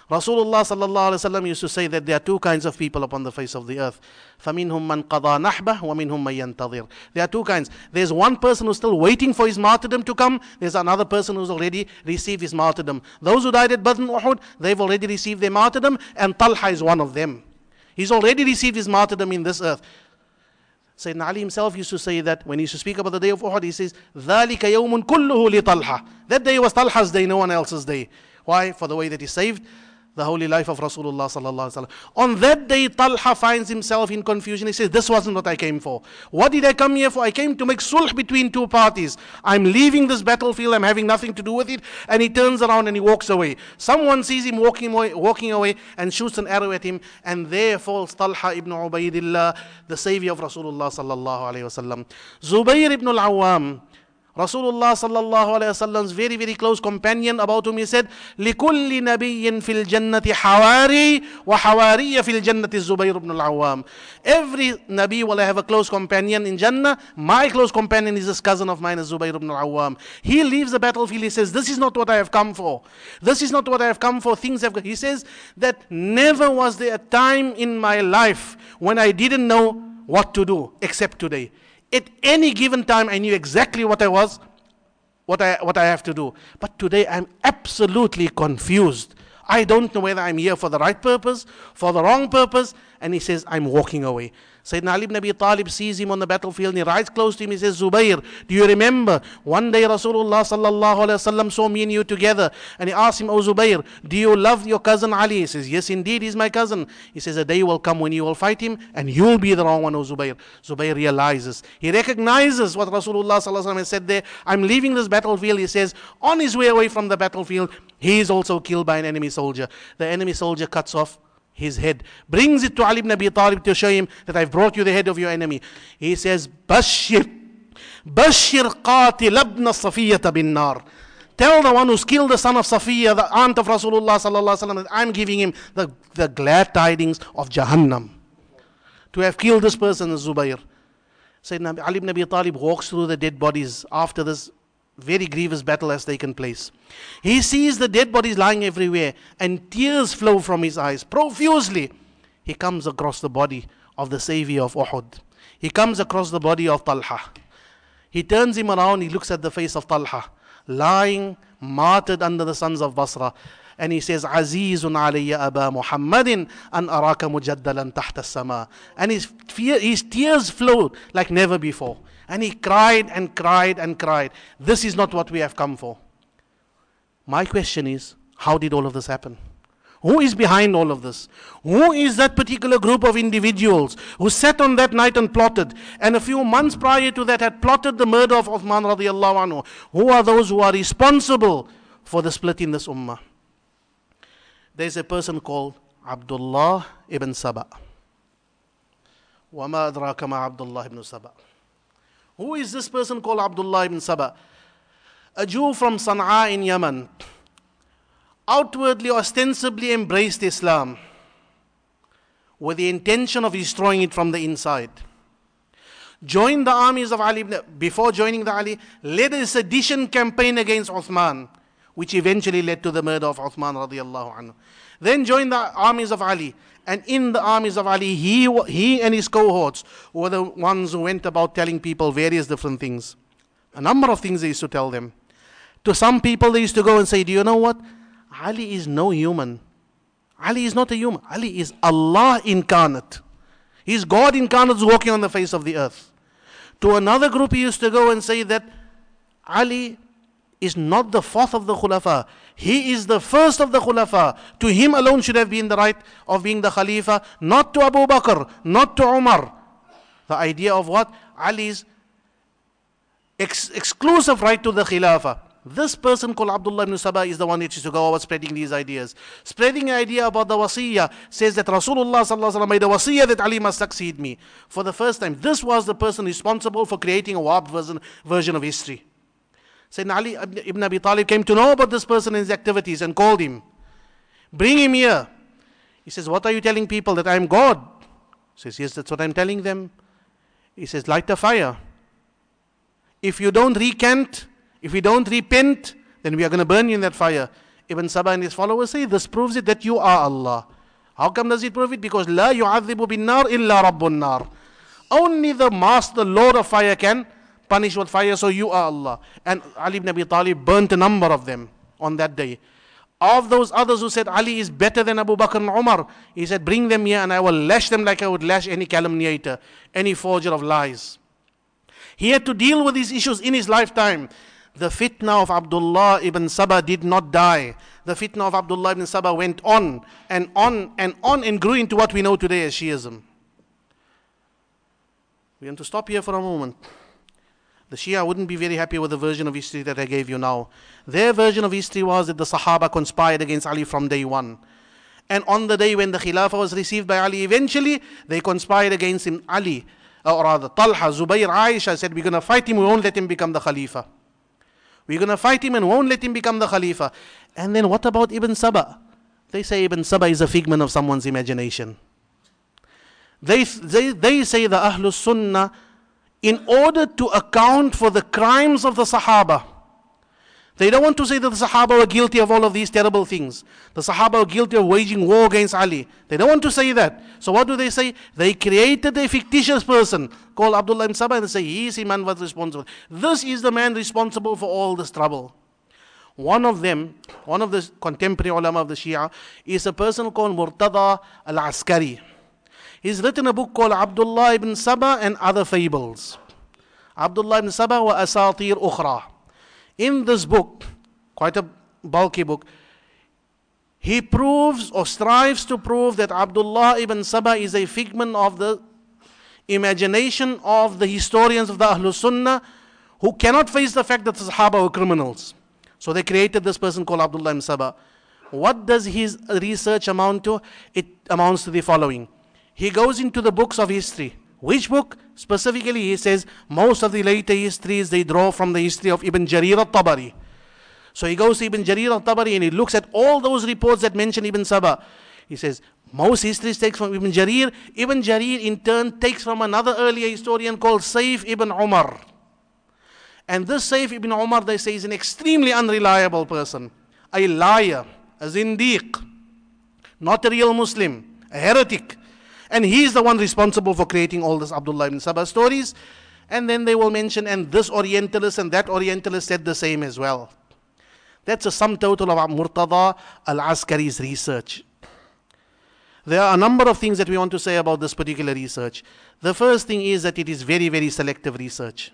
Rasulullah sallallahu alaihi wasallam used to say that there are two kinds of people upon the face of the earth. فَمِنْهُمْ مَنْ قَضَى نَحْبَهُ وَمِنْهُمْ مَنْ يَنْتَظِرُ. There are two kinds. There's one person who's still waiting for his martyrdom to come. There's another person who's already received his martyrdom. Those who died at Badr and Uhud, they've already received their martyrdom, and Talha is one of them. He's already received his martyrdom in this earth. Sayyidina Ali himself used to say that when he used to speak about the day of Uhud, he says, ذَلِكَ يَوْمٌ كُلُّهُ لِطَلْحَةٍ. That day was Talha's day, no one else's day. Why? For the way that he saved the holy life of Rasulullah sallallahu alaihi wasallam. On that day, Talha finds himself in confusion. He says, this wasn't what I came for. What did I come here for? I came to make sulh between two parties. I'm leaving this battlefield. I'm having nothing to do with it. And he turns around and he walks away. Someone sees him walking away, walking away and shoots an arrow at him. And there falls Talha ibn Ubaidillah, the savior of Rasulullah sallallahu alaihi wasallam. Zubayr ibn al-Awwam, Rasulullah sallallahu alayhi wasallam's very, very close companion, about whom he said, لِكُلِّ نَبِيٍّ فِي الْجَنَّةِ حَوَارِي وَحَوَارِيَ فِي الْجَنَّةِ الزُّبَيْرُ بْنُ الْعَوَّامِ. Every Nabi will have a close companion in Jannah. My close companion is this cousin of mine, Zubayr ibn al-Awwam. He leaves the battlefield. He says, this is not what I have come for. This is not what I have come for. Things have. He says that never was there a time in my life when I didn't know what to do except today. At any given time, I knew exactly what I was, what I, what I have to do. But today, I'm absolutely confused. I don't know whether I'm here for the right purpose, for the wrong purpose. And he says, I'm walking away. Sayyidina Ali ibn Abi Talib sees him on the battlefield and he rides close to him. He says, Zubayr, do you remember one day Rasulullah sallallahu alaihi wasallam saw me and you together, and he asked him, oh Zubayr, do you love your cousin Ali? He says, yes indeed, he's my cousin. He says, a day will come when you will fight him and you'll be the wrong one, oh Zubayr. Zubayr realizes, he recognizes what Rasulullah sallallahu alaihi wasallam has said there. I'm leaving this battlefield. He says, on his way away from the battlefield, he is also killed by an enemy soldier. The enemy soldier cuts off his head, brings it to Ali ibn Abi Talib to show him that I've brought you the head of your enemy. He says, Bashir, Bashir qatil ibn Safiyata bin nar. Tell the one who's killed the son of Safiya, the aunt of Rasulullah sallallahu alaihi wasallam, that I'm giving him the, the glad tidings of Jahannam. To have killed this person is Zubayr. Sayyidina Ali ibn Abi Talib walks through the dead bodies after this very grievous battle has taken place. He sees the dead bodies lying everywhere and tears flow from his eyes profusely. He comes across the body of the savior of Uhud. He comes across the body of Talha. He turns him around, he looks at the face of Talha, lying, martyred under the sons of Basra. And he says, Azizun alayya Aba Muhammadin an araka mujaddalan tahta sama. And his, fear, his tears flowed like never before. And he cried and cried and cried. This is not what we have come for. My question is, how did all of this happen? Who is behind all of this? Who is that particular group of individuals who sat on that night and plotted, and a few months prior to that had plotted the murder of Uthman radiallahu anhu? Who are those who are responsible for the split in this ummah? There's a person called Abdullah ibn Saba. وَمَا أَدْرَاكَ مَا Abdullah ibn Saba. Who is this person called Abdullah ibn Saba? A Jew from Sana'a in Yemen. Outwardly, ostensibly embraced Islam with the intention of destroying it from the inside. Joined the armies of Ali, before joining the Ali, led a sedition campaign against Uthman, which eventually led to the murder of Uthman radiallahu anhu. Then joined the armies of Ali. And in the armies of Ali, he, he and his cohorts were the ones who went about telling people various different things. A number of things they used to tell them. To some people, they used to go and say, do you know what? Ali is no human. Ali is not a human. Ali is Allah incarnate. He's God incarnate walking on the face of the earth. To another group, he used to go and say that Ali is not the fourth of the Khulafa. He is the first of the Khulafa. To him alone should have been the right of being the Khalifa, not to Abu Bakr, not to Umar. The idea of what? Ali's ex- exclusive right to the Khilafah. This person called Abdullah ibn Saba is the one that used to go about spreading these ideas. Spreading an idea about the wasiyah, says that Rasulullah sallallahu alaihi wasallam made a wasiyah that Ali must succeed me. For the first time, this was the person responsible for creating a warped version, version of history. Sayyidina Ali ibn Abi Talib came to know about this person and his activities and called him. Bring him here. He says, what are you telling people, that I am God? He says, yes, that's what I'm telling them. He says, light the fire. If you don't recant, if you don't repent, then we are going to burn you in that fire. Ibn Saba and his followers say, this proves it that you are Allah. How come does it prove it? Because لا يعذب بالنار إلا رب النار. Only the master, Lord of fire can punish with fire, so you are Allah. And Ali ibn Abi Talib burnt a number of them on that day. Of those others who said Ali is better than Abu Bakr and Umar, he said, bring them here and I will lash them like I would lash any calumniator, any forger of lies. He had to deal with these issues in his lifetime. The fitna of Abdullah ibn Saba did not die. The fitna of Abdullah ibn Saba went on and on and on and grew into what we know today as Shiism. We want to stop here for a moment. The Shia wouldn't be very happy with the version of history that I gave you now. Their version of history was that the Sahaba conspired against Ali from day one. And on the day when the Khilafah was received by Ali, eventually they conspired against him. Ali, or rather Talha, Zubayr, Aisha said, we're going to fight him, we won't let him become the Khalifa. We're going to fight him and won't let him become the Khalifa. And then what about Ibn Saba? They say Ibn Saba is a figment of someone's imagination. They, they, they say the Ahlus Sunnah, in order to account for the crimes of the Sahaba, they don't want to say that the Sahaba were guilty of all of these terrible things. The Sahaba were guilty of waging war against Ali. They don't want to say that. So what do they say? They created a fictitious person called Abdullah ibn Saba and they say, he is the man was responsible. This is the man responsible for all this trouble. One of them, one of the contemporary ulama of the Shia, is a person called Murtada al-Askari. He's written a book called Abdullah ibn Saba and Other Fables. Abdullah ibn Saba wa Asatir Ukhra. In this book, quite a bulky book, he proves or strives to prove that Abdullah ibn Saba is a figment of the imagination of the historians of the Ahlul Sunnah who cannot face the fact that the Sahaba were criminals. So they created this person called Abdullah ibn Saba. What does his research amount to? It amounts to the following. He goes into the books of history. Which book? Specifically, he says most of the later histories they draw from the history of Ibn Jarir al-Tabari. So he goes to Ibn Jarir al-Tabari and he looks at all those reports that mention Ibn Saba. He says most histories take from Ibn Jarir. Ibn Jarir in turn takes from another earlier historian called Saif ibn Umar. And this Saif ibn Umar, they say, is an extremely unreliable person. A liar, a zindiq, not a real Muslim, a heretic. And he's the one responsible for creating all this Abdullah ibn Saba stories. And then they will mention, and this Orientalist and that Orientalist said the same as well. That's a sum total of Murtada al-Askari's research. There are a number of things that we want to say about this particular research. The first thing is that it is very, very selective research.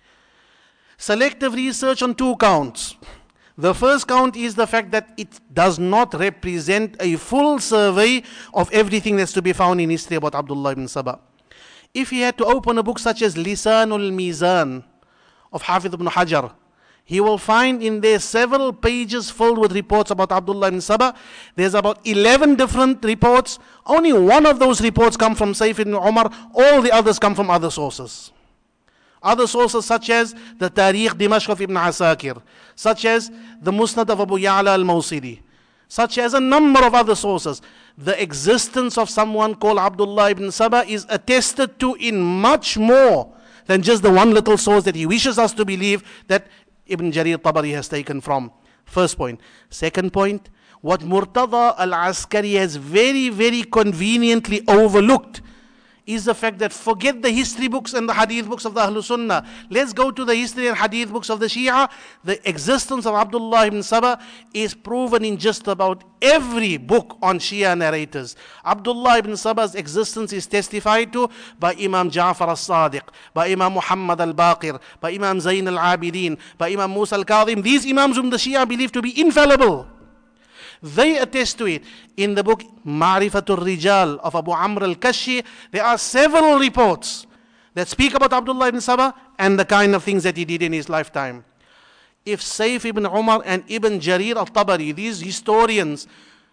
Selective research on two counts. The first count is the fact that it does not represent a full survey of everything that's to be found in history about Abdullah ibn Saba. If he had to open a book such as Lisanul Mizan of Hafidh ibn Hajar, he will find in there several pages filled with reports about Abdullah ibn Saba. There's about eleven different reports. Only one of those reports come from Saif ibn Umar. All the others come from other sources. Other sources such as the Tariq Dimashq of Ibn Asakir, such as the Musnad of Abu Ya'la al-Mawsili, such as a number of other sources. The existence of someone called Abdullah ibn Saba is attested to in much more than just the one little source that he wishes us to believe that Ibn Jarir Tabari has taken from. First point. Second point, what Murtada al-Askari has very, very conveniently overlooked is the fact that forget the history books and the hadith books of the Ahlul Sunnah. Let's go to the history and hadith books of the Shia. The existence of Abdullah ibn Saba is proven in just about every book on Shia narrators. Abdullah ibn Saba's existence is testified to by Imam Ja'far al-Sadiq, by Imam Muhammad al-Baqir, by Imam Zayn al-Abidin, by Imam Musa al-Kadhim. These Imams whom the Shia believe to be infallible, they attest to it. In the book Ma'rifatul Rijal of Abu Amr al-Kashi, there are several reports that speak about Abdullah ibn Saba and the kind of things that he did in his lifetime. If Saif ibn Umar and Ibn Jarir al-Tabari, these historians,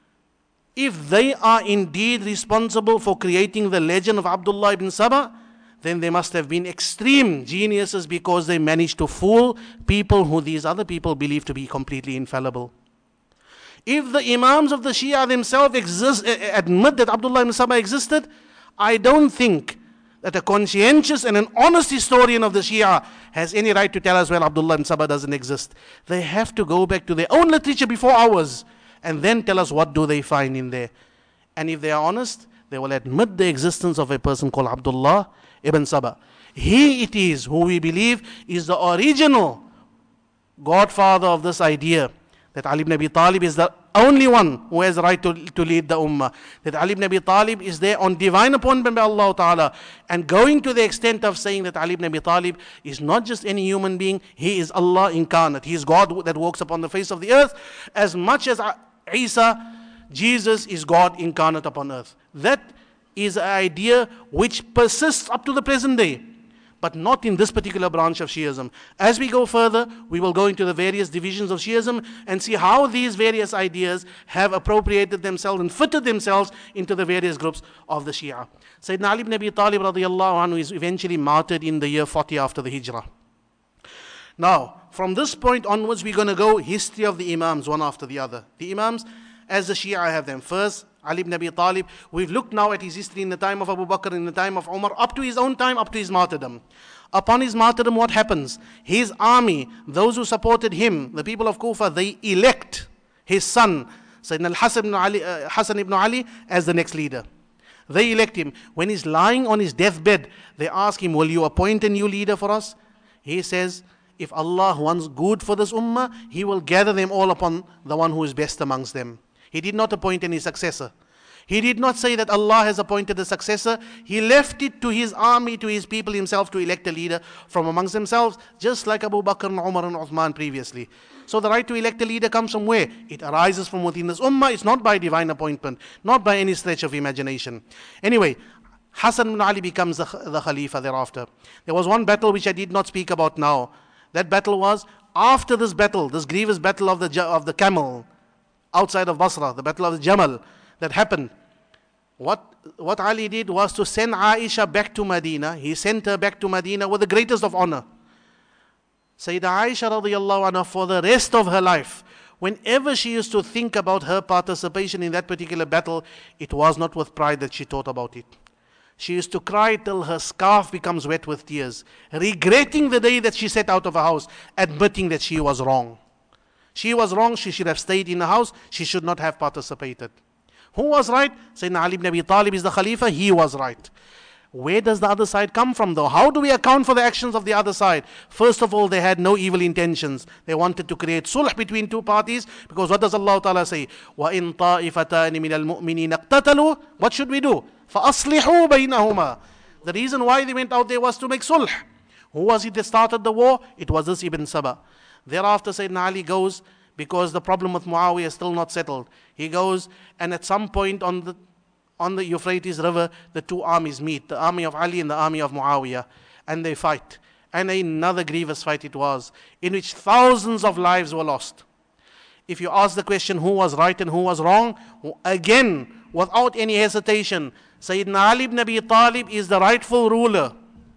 if they are indeed responsible for creating the legend of Abdullah ibn Saba, then they must have been extreme geniuses because they managed to fool people who these other people believe to be completely infallible. If the Imams of the Shia themselves exist, admit that Abdullah ibn Saba existed, I don't think that a conscientious and an honest historian of the Shia has any right to tell us, well, Abdullah ibn Saba doesn't exist. They have to go back to their own literature before ours and then tell us what do they find in there. And if they are honest, they will admit the existence of a person called Abdullah ibn Saba. He it is who we believe is the original godfather of this idea that Ali ibn Abi Talib is the only one who has the right to, to lead the ummah. That Ali ibn Abi Talib is there on divine appointment by Allah Ta'ala, and going to the extent of saying that Ali ibn Abi Talib is not just any human being, he is Allah incarnate. He is God that walks upon the face of the earth, as much as Isa, Jesus, is God incarnate upon earth. That is an idea which persists up to the present day, but not in this particular branch of Shiism. As we go further, we will go into the various divisions of Shiism and see how these various ideas have appropriated themselves and fitted themselves into the various groups of the Shia. Sayyidina Ali ibn Abi Talib radiallahu anhu is eventually martyred in the year forty after the Hijrah. Now, from this point onwards, we're going to go history of the Imams, one after the other. The Imams, as the Shia have them. First, Ali ibn Abi Talib. We've looked now at his history in the time of Abu Bakr, in the time of Umar, up to his own time, up to his martyrdom. Upon his martyrdom, what happens? His army, those who supported him, the people of Kufa, they elect his son, Sayyidina al-Hasan ibn Ali, uh, Hasan ibn Ali, as the next leader. They elect him. When he's lying on his deathbed, they ask him, will you appoint a new leader for us? He says, if Allah wants good for this ummah, He will gather them all upon the one who is best amongst them. He did not appoint any successor. He did not say that Allah has appointed a successor. He left it to his army, to his people himself to elect a leader from amongst themselves, just like Abu Bakr and Umar and Uthman previously. So the right to elect a leader comes from where? It arises from within this ummah. It's not by divine appointment, not by any stretch of imagination. Anyway, Hasan ibn Ali becomes the, the Khalifa thereafter. There was one battle which I did not speak about now. That battle was, after this battle, this grievous battle of the, of the camel, outside of Basra, the battle of the Jamal that happened. What, what Ali did was to send Aisha back to Medina. He sent her back to Medina with the greatest of honor. Sayyidah Aisha radiallahu anha, for the rest of her life, whenever she used to think about her participation in that particular battle, it was not with pride that she thought about it. She used to cry till her scarf becomes wet with tears, regretting the day that she set out of her house, admitting that she was wrong. She was wrong, she should have stayed in the house, she should not have participated. Who was right? Sayyidina Ali ibn Abi Talib is the Khalifa, he was right. Where does the other side come from though? How do we account for the actions of the other side? First of all, they had no evil intentions. They wanted to create sulh between two parties, because what does Allah Ta'ala say? وَإِن طَائِفَتَانِ مِنَ الْمُؤْمِنِينَ اقْتَتَلُوا. What should we do? فَأَصْلِحُوا بَيْنَهُمَا. The reason why they went out there was to make sulh. Who was it that started the war? It was this Ibn Saba. Thereafter, Sayyidina Ali goes, because the problem with Muawiyah is still not settled. He goes, and at some point on the on the Euphrates River, the two armies meet, the army of Ali and the army of Muawiyah, and they fight. And another grievous fight it was, in which thousands of lives were lost. If you ask the question who was right and who was wrong, again, without any hesitation, Sayyidina Ali ibn Abi Talib is the rightful ruler.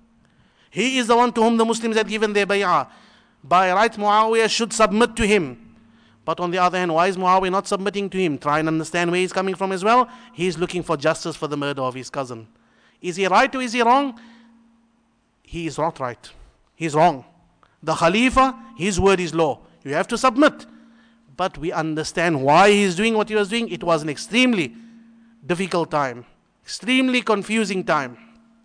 He is the one to whom the Muslims had given their bay'ah. By right, Muawiyah should submit to him. But on the other hand, why is Muawiyah not submitting to him? Try and understand where he's coming from as well. He's looking for justice for the murder of his cousin. Is he right or is he wrong? He is not right. He's wrong. The Khalifa, his word is law. You have to submit. But we understand why he's doing what he was doing. It was an extremely difficult time. Extremely confusing time.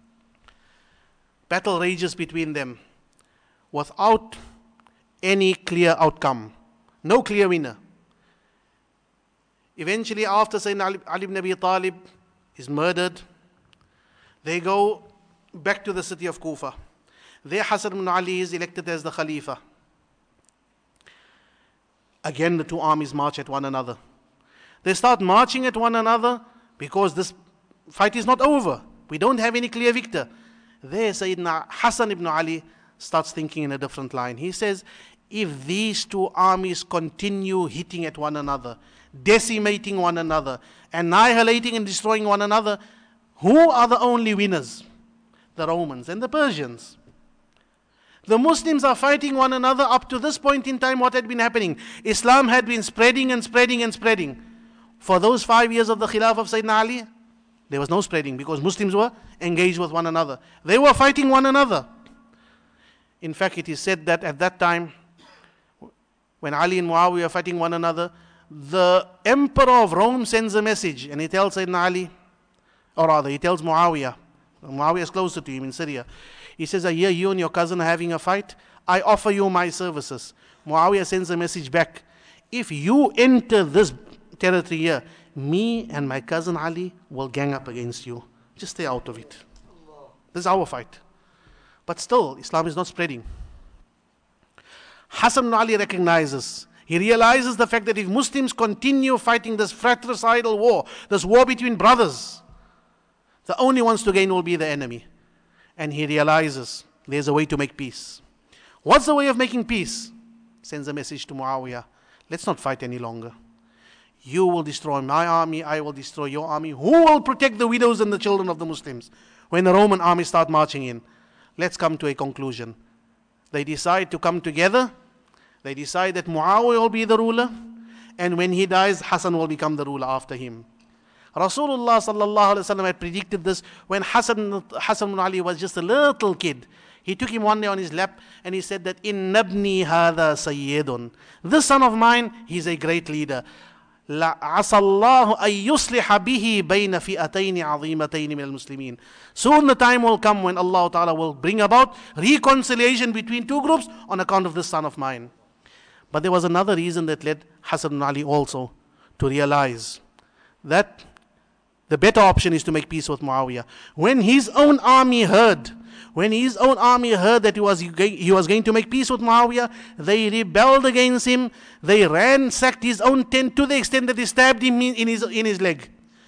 Battle rages between them without any clear outcome. No clear winner. Eventually, after Sayyidina Ali, Ali ibn Abi Talib is murdered, they go back to the city of Kufa. There Hasan ibn Ali is elected as the Khalifa. Again, the two armies march at one another. They start marching at one another because this fight is not over. We don't have any clear victor. There Sayyidina Hasan ibn Ali starts thinking in a different line. He says, if these two armies continue hitting at one another, decimating one another, annihilating and destroying one another, who are the only winners? The Romans and the Persians. The Muslims are fighting one another. Up to this point in time, what had been happening? Islam had been spreading and spreading and spreading. For those five years of the Khilaf of Sayyidina Ali, There was no spreading because Muslims were engaged with one another. They were fighting one another. In fact, it is said that at that time, when Ali and Muawiyah were fighting one another, the emperor of Rome sends a message and he tells Sayyidina Ali, or rather he tells Muawiyah, Muawiyah is closer to him in Syria. He says, I hear you and your cousin are having a fight. I offer you my services. Muawiyah sends a message back. If you enter this territory here, me and my cousin Ali will gang up against you. Just stay out of it. This is our fight. But still, Islam is not spreading. Hassan ibn Ali recognizes, he realizes the fact that if Muslims continue fighting this fratricidal war, this war between brothers, the only ones to gain will be the enemy. And he realizes there's a way to make peace. What's the way of making peace? Sends a message to Muawiyah. Let's not fight any longer. You will destroy my army, I will destroy your army. Who will protect the widows and the children of the Muslims when the Roman army start marching in? Let's come to a conclusion. They decide to come together. They decide that Muawiyah will be the ruler. And when he dies, Hassan will become the ruler after him. Rasulullah sallallahu alaihi wasallam had predicted this when Hassan, Hassan ibn Ali was just a little kid. He took him one day on his lap and he said that, Inna ibni hadha sayyidun. This son of mine, he's a great leader. لَعَسَى اللَّهُ أَن يُصْلِحَ بِهِ بَيْنَ فِئَتَيْنِ عَظِيمَتَيْنِ مِنَ الْمُسْلِمِينَ. Soon the time will come when Allah Ta'ala will bring about reconciliation between two groups on account of this son of mine. But there was another reason that led Hassan ibn Ali also to realize that the better option is to make peace with Muawiyah. When his own army heard When his own army heard that he was, he was going to make peace with Muawiyah, they rebelled against him. They ransacked his own tent to the extent that they stabbed him in his, in his leg.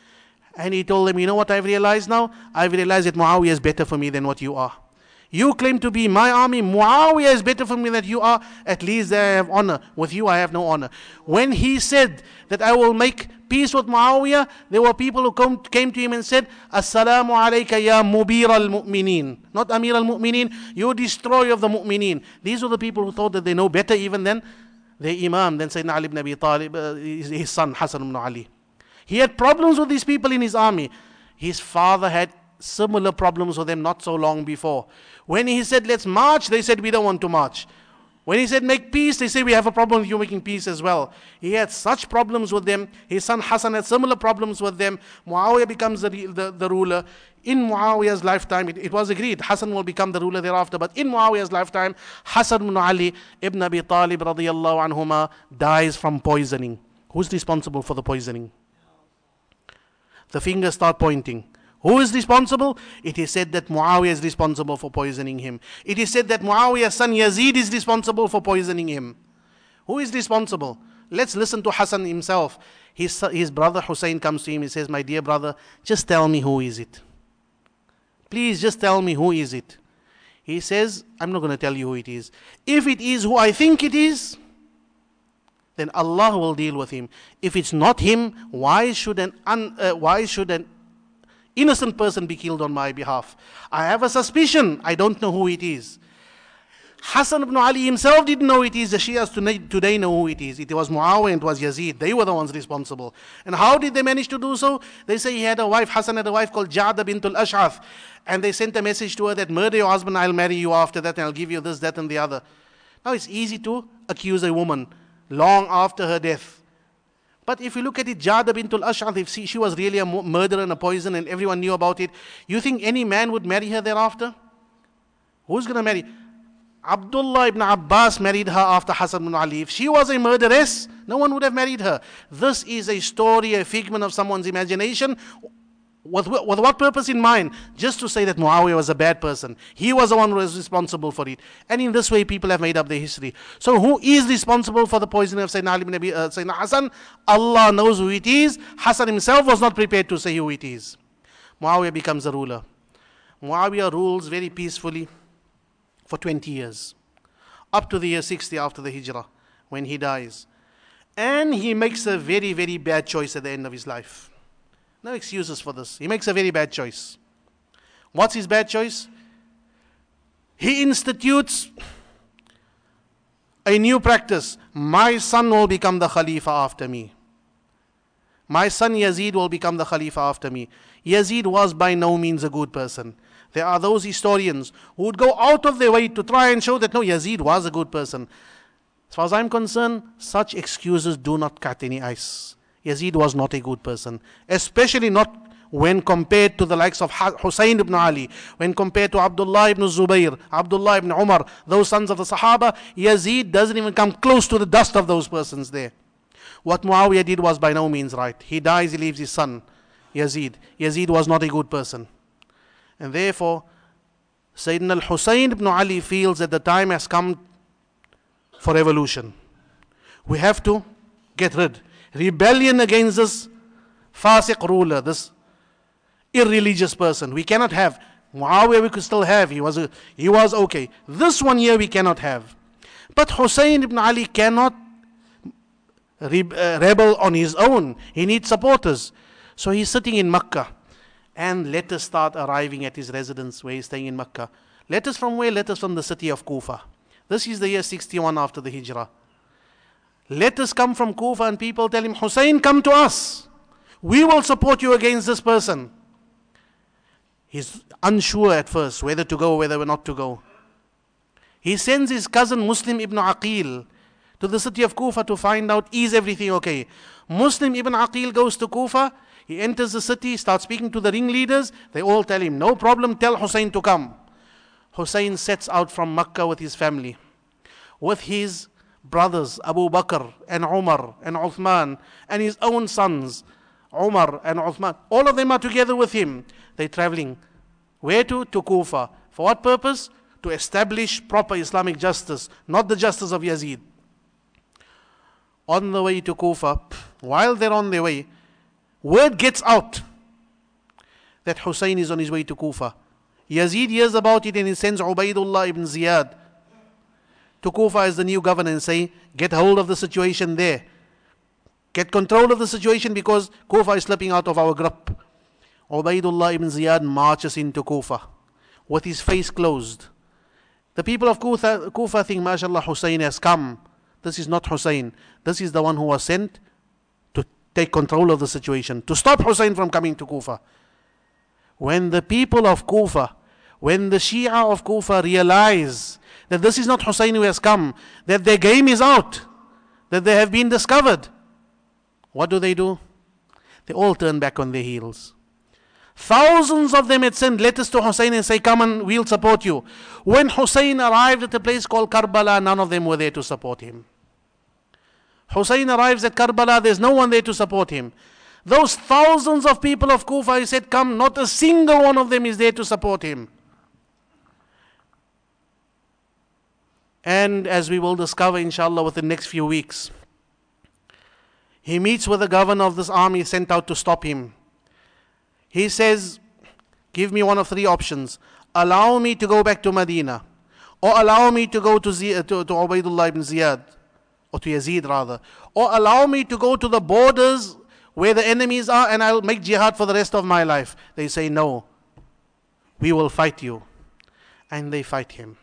And he told them, you know what I've realized now? I've realized that Muawiyah is better for me than what you are. You claim to be my army. Muawiyah is better for me than you are. At least I have honor. With you I have no honor. When he said that I will make peace with Muawiyah, there were people who come, came to him and said, Assalamu alayka ya mubir al-mu'mineen. Not Amir al-mu'mineen, you destroyer of the mu'mineen. These were the people who thought that they know better even than their imam, than Sayyidina Ali ibn Abi Talib, uh, his, his son Hassan ibn Ali. He had problems with these people in his army. His father had similar problems with them not so long before. When he said, let's march, they said, we don't want to march. When he said, make peace, they said, we have a problem with you making peace as well. He had such problems with them. His son Hassan had similar problems with them. Muawiyah becomes the, the, the ruler. In Muawiyah's lifetime, it, it was agreed, Hassan will become the ruler thereafter. But in Muawiyah's lifetime, Hassan ibn Ali ibn Abi Talib radiyallahu anhuma dies from poisoning. Who's responsible for the poisoning? The fingers start pointing. Who is responsible? It is said that Muawiyah is responsible for poisoning him. It is said that Muawiyah's son Yazid is responsible for poisoning him. Who is responsible? Let's listen to Hassan himself. His, his brother Hussein comes to him. He says, my dear brother, just tell me who is it. Please just tell me who is it. He says, I'm not going to tell you who it is. If it is who I think it is, then Allah will deal with him. If it's not him, why should an, un, uh, why should an innocent person be killed on my behalf? I have a suspicion. I don't know who it is. Hassan ibn Ali himself didn't know it is. The Shias today know who it is. It was Muawiyah and it was Yazid. They were the ones responsible. And how did they manage to do so? They say he had a wife, Hassan had a wife called Ja'da bint al-Ash'ath. And they sent a message to her that murder your husband, I'll marry you after that and I'll give you this, that and the other. Now it's easy to accuse a woman long after her death. But if you look at it, Ja'da bint al-Ash'ath, if she, she was really a murderer and a poison and everyone knew about it, you think any man would marry her thereafter? Who's going to marry? Abdullah ibn Abbas married her after Hassan ibn Ali. If she was a murderess, no one would have married her. This is a story, a figment of someone's imagination. With, with what purpose in mind? Just to say that Muawiyah was a bad person. He was the one who was responsible for it. And in this way, people have made up their history. So who is responsible for the poisoning of Sayyidina Ali ibn Abi, uh, Sayyidina Hassan? Allah knows who it is. Hassan himself was not prepared to say who it is. Muawiyah becomes the ruler. Muawiyah rules very peacefully for twenty years. Up to the year sixty after the Hijrah, when he dies. And he makes a very, very bad choice at the end of his life. No excuses for this. He makes a very bad choice. What's his bad choice? He institutes a new practice. My son will become the Khalifa after me. my son Yazid will become the Khalifa after me. Yazid was by no means a good person. There are those historians who would go out of their way to try and show that no, Yazid was a good person. As far as I'm concerned, such excuses do not cut any ice. Yazid was not a good person, especially not when compared to the likes of Hussein ibn Ali, when compared to Abdullah ibn Zubayr, Abdullah ibn Umar, those sons of the Sahaba. Yazid doesn't even come close to the dust of those persons there. What Muawiyah did was by no means right. He dies, he leaves his son, Yazid. Yazid was not a good person. And therefore, Sayyidina al-Hussein ibn Ali feels that the time has come for revolution. We have to get rid. Rebellion against this fasiq ruler, this irreligious person. We cannot have. Muawiyah we could still have. He was, a, he was okay. This one here we cannot have. But Hussein ibn Ali cannot re- uh, rebel on his own. He needs supporters. So he's sitting in Makkah. And letters start arriving at his residence where he's staying in Makkah. Letters from where? Letters from the city of Kufa. This is the year sixty-one after the Hijrah. Letters come from Kufa and people tell him, Hussein, come to us. We will support you against this person. He's unsure at first whether to go or whether not to go. He sends his cousin Muslim ibn Aqil to the city of Kufa to find out, is everything okay? Muslim ibn Aqil goes to Kufa. He enters the city, starts speaking to the ringleaders. They all tell him, no problem, tell Hussein to come. Hussein sets out from Makkah with his family, with his brothers Abu Bakr and Umar and Uthman and his own sons Umar and Uthman. All of them are together with him. They're traveling. Where to? To Kufa. For what purpose? To establish proper Islamic justice, not the justice of Yazid. On the way to Kufa, while they're on their way, word gets out that Hussein is on his way to Kufa. Yazid hears about it and he sends Ubaidullah ibn Ziyad to Kufa as the new governor and say, get hold of the situation there. Get control of the situation because Kufa is slipping out of our grip. Ubaidullah ibn Ziyad marches into Kufa with his face closed. The people of Kufa, Kufa think, mashallah, Hussein has come. This is not Hussein. This is the one who was sent to take control of the situation, to stop Hussein from coming to Kufa. When the people of Kufa, when the Shia of Kufa realize that this is not Hussein who has come, that their game is out, that they have been discovered, what do they do? They all turn back on their heels. Thousands of them had sent letters to Hussein and say, come and we'll support you. When Hussein arrived at a place called Karbala, none of them were there to support him. Hussein arrives at Karbala, there's no one there to support him. Those thousands of people of Kufa, he said, come, not a single one of them is there to support him. And as we will discover, inshallah, within the next few weeks, he meets with the governor of this army sent out to stop him. He says, give me one of three options. Allow me to go back to Medina, or allow me to go to, Z- to, to Ubaidullah ibn Ziyad, or to Yazid rather, or allow me to go to the borders where the enemies are and I'll make jihad for the rest of my life. They say, no, we will fight you. And they fight him.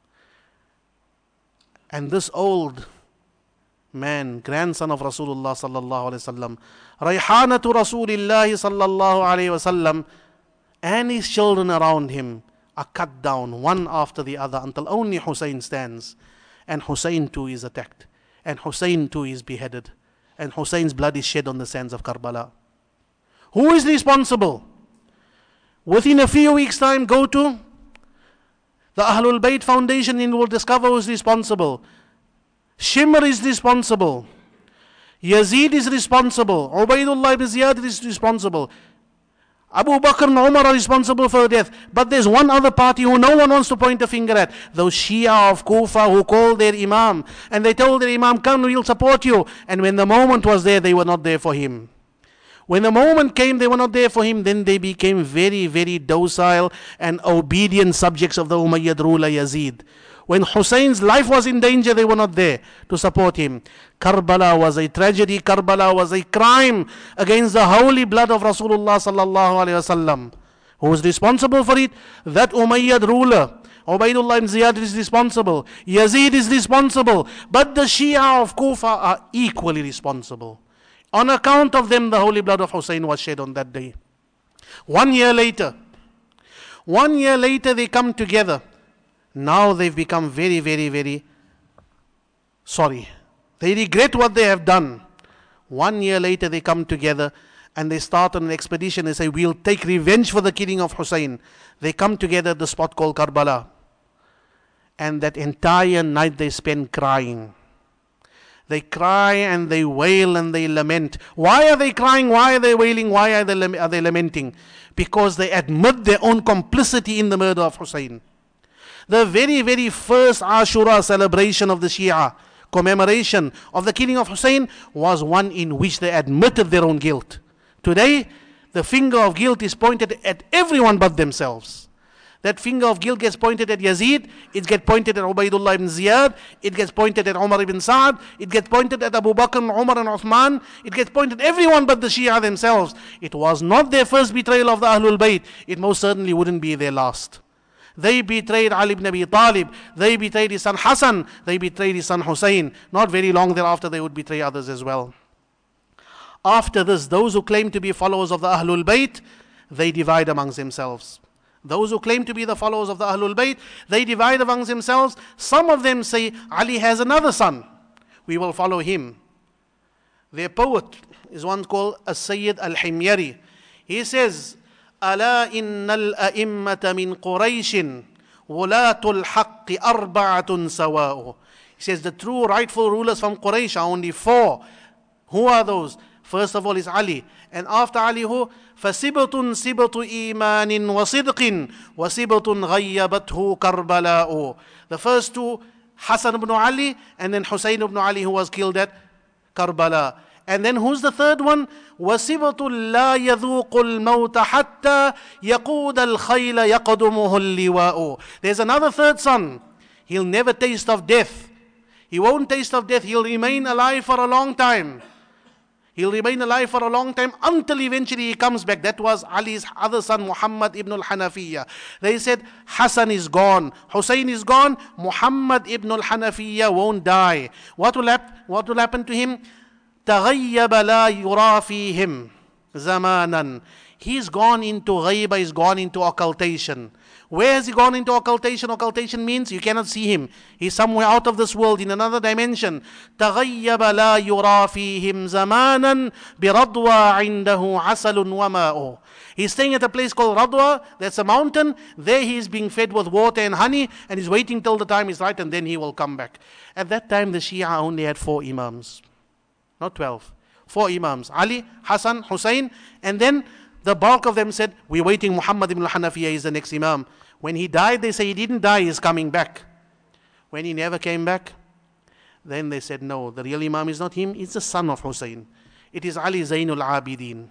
And this old man, grandson of Rasulullah sallallahu alaihi wasallam, Rayhanatu Rasulillahi sallallahu alaihi wasallam, and his children around him are cut down one after the other until only Hussein stands. And Hussein too is attacked. And Hussein too is beheaded. And Hussein's blood is shed on the sands of Karbala. Who is responsible? Within a few weeks' time, go to the Ahlul Bayt Foundation and you will discover who is responsible. Shimr is responsible. Yazid is responsible. Ubaidullah ibn Ziyad is responsible. Abu Bakr and Umar are responsible for death. But there's one other party who no one wants to point a finger at. Those Shia of Kufa who called their Imam. And they told their Imam, come, we'll support you. And when the moment was there, they were not there for him. When the moment came, they were not there for him. Then they became very, very docile and obedient subjects of the Umayyad ruler Yazid. When Hussein's life was in danger, they were not there to support him. Karbala was a tragedy. Karbala was a crime against the holy blood of Rasulullah sallallahu alaihi wasallam. Who is responsible for it? That Umayyad ruler. Ubaidullah ibn Ziyad is responsible. Yazid is responsible. But the Shia of Kufa are equally responsible. On account of them, the holy blood of Hussein was shed on that day. One year later, one year later they come together. Now they've become very, very, very sorry. They regret what they have done. One year later they come together and they start on an expedition. They say, we'll take revenge for the killing of Hussein. They come together at the spot called Karbala. And that entire night they spend crying. They cry and they wail and they lament. Why are they crying? Why are they wailing? Why are they, are they lamenting? Because they admit their own complicity in the murder of Hussein. The very, very first Ashura celebration of the Shia, commemoration of the killing of Hussein, was one in which they admitted their own guilt. Today, the finger of guilt is pointed at everyone but themselves. That finger of guilt gets pointed at Yazid, it gets pointed at Ubaidullah ibn Ziyad, it gets pointed at Umar ibn Sa'd, it gets pointed at Abu Bakr, Umar and Uthman, it gets pointed at everyone but the Shia themselves. It was not their first betrayal of the Ahlul Bayt, it most certainly wouldn't be their last. They betrayed Ali ibn Abi Talib, they betrayed his son Hassan, they betrayed his son Hussein. Not very long thereafter they would betray others as well. After this, those who claim to be followers of the Ahlul Bayt, they divide amongst themselves. Those who claim to be the followers of the Ahlul Bayt, they divide amongst themselves. Some of them say, Ali has another son, we will follow him. Their poet is one called As-Sayyid Al-Himyari. He says, ألا إن الأئمة من قريش ولاة الحق أربعة سواء. He says the true rightful rulers from Quraysh are only four. Who are those? First of all is Ali. And after Ali who? فَسِبْطٌ سِبْطُ إِيمَانٍ وَصِدْقٍ وَسِبْطٌ غَيَّبَتْهُ كَرْبَلَاءُ. The first two, Hassan ibn Ali and then Hussein ibn Ali, who was killed at Karbala. And then who's the third one? وَسِبْطٌ لَا يَذُوقُ الْمَوْتَ حَتَّى يَقُودَ الْخَيْلَ يَقَدُمُهُ اللِّوَاءُ. There's another third son. He'll never taste of death. He won't taste of death. He'll remain alive for a long time. He'll remain alive for a long time until eventually he comes back. That was Ali's other son, Muhammad ibn al-Hanafiyyah. They said, Hassan is gone, Hussein is gone, Muhammad ibn al-Hanafiyyah won't die. What will, hap- what will happen to him? تَغَيَّبَ لَا يُرَى فِيهِمْ زَمَانًا. He's gone into ghaiba, he's gone into occultation. Where has he gone into occultation? Occultation means you cannot see him. He's somewhere out of this world, in another dimension. تَغَيَّبَ لَا يُرَى فِيهِمْ زَمَانًا بِرَضْوَى عِنْدَهُ عَسَلٌ وَمَاءٌ. He's staying at a place called Radwa, that's a mountain. There he is being fed with water and honey, and he's waiting till the time is right, and then he will come back. At that time, the Shia only had four imams, not twelve. Four imams, Ali, Hassan, Hussein, and then the bulk of them said, we're waiting, Muhammad ibn al-Hanafiyyah is the next imam. When he died, they say he didn't die, he's coming back. When he never came back, then they said, no, the real imam is not him, it's the son of Hussein. It is Ali Zainul Abidin.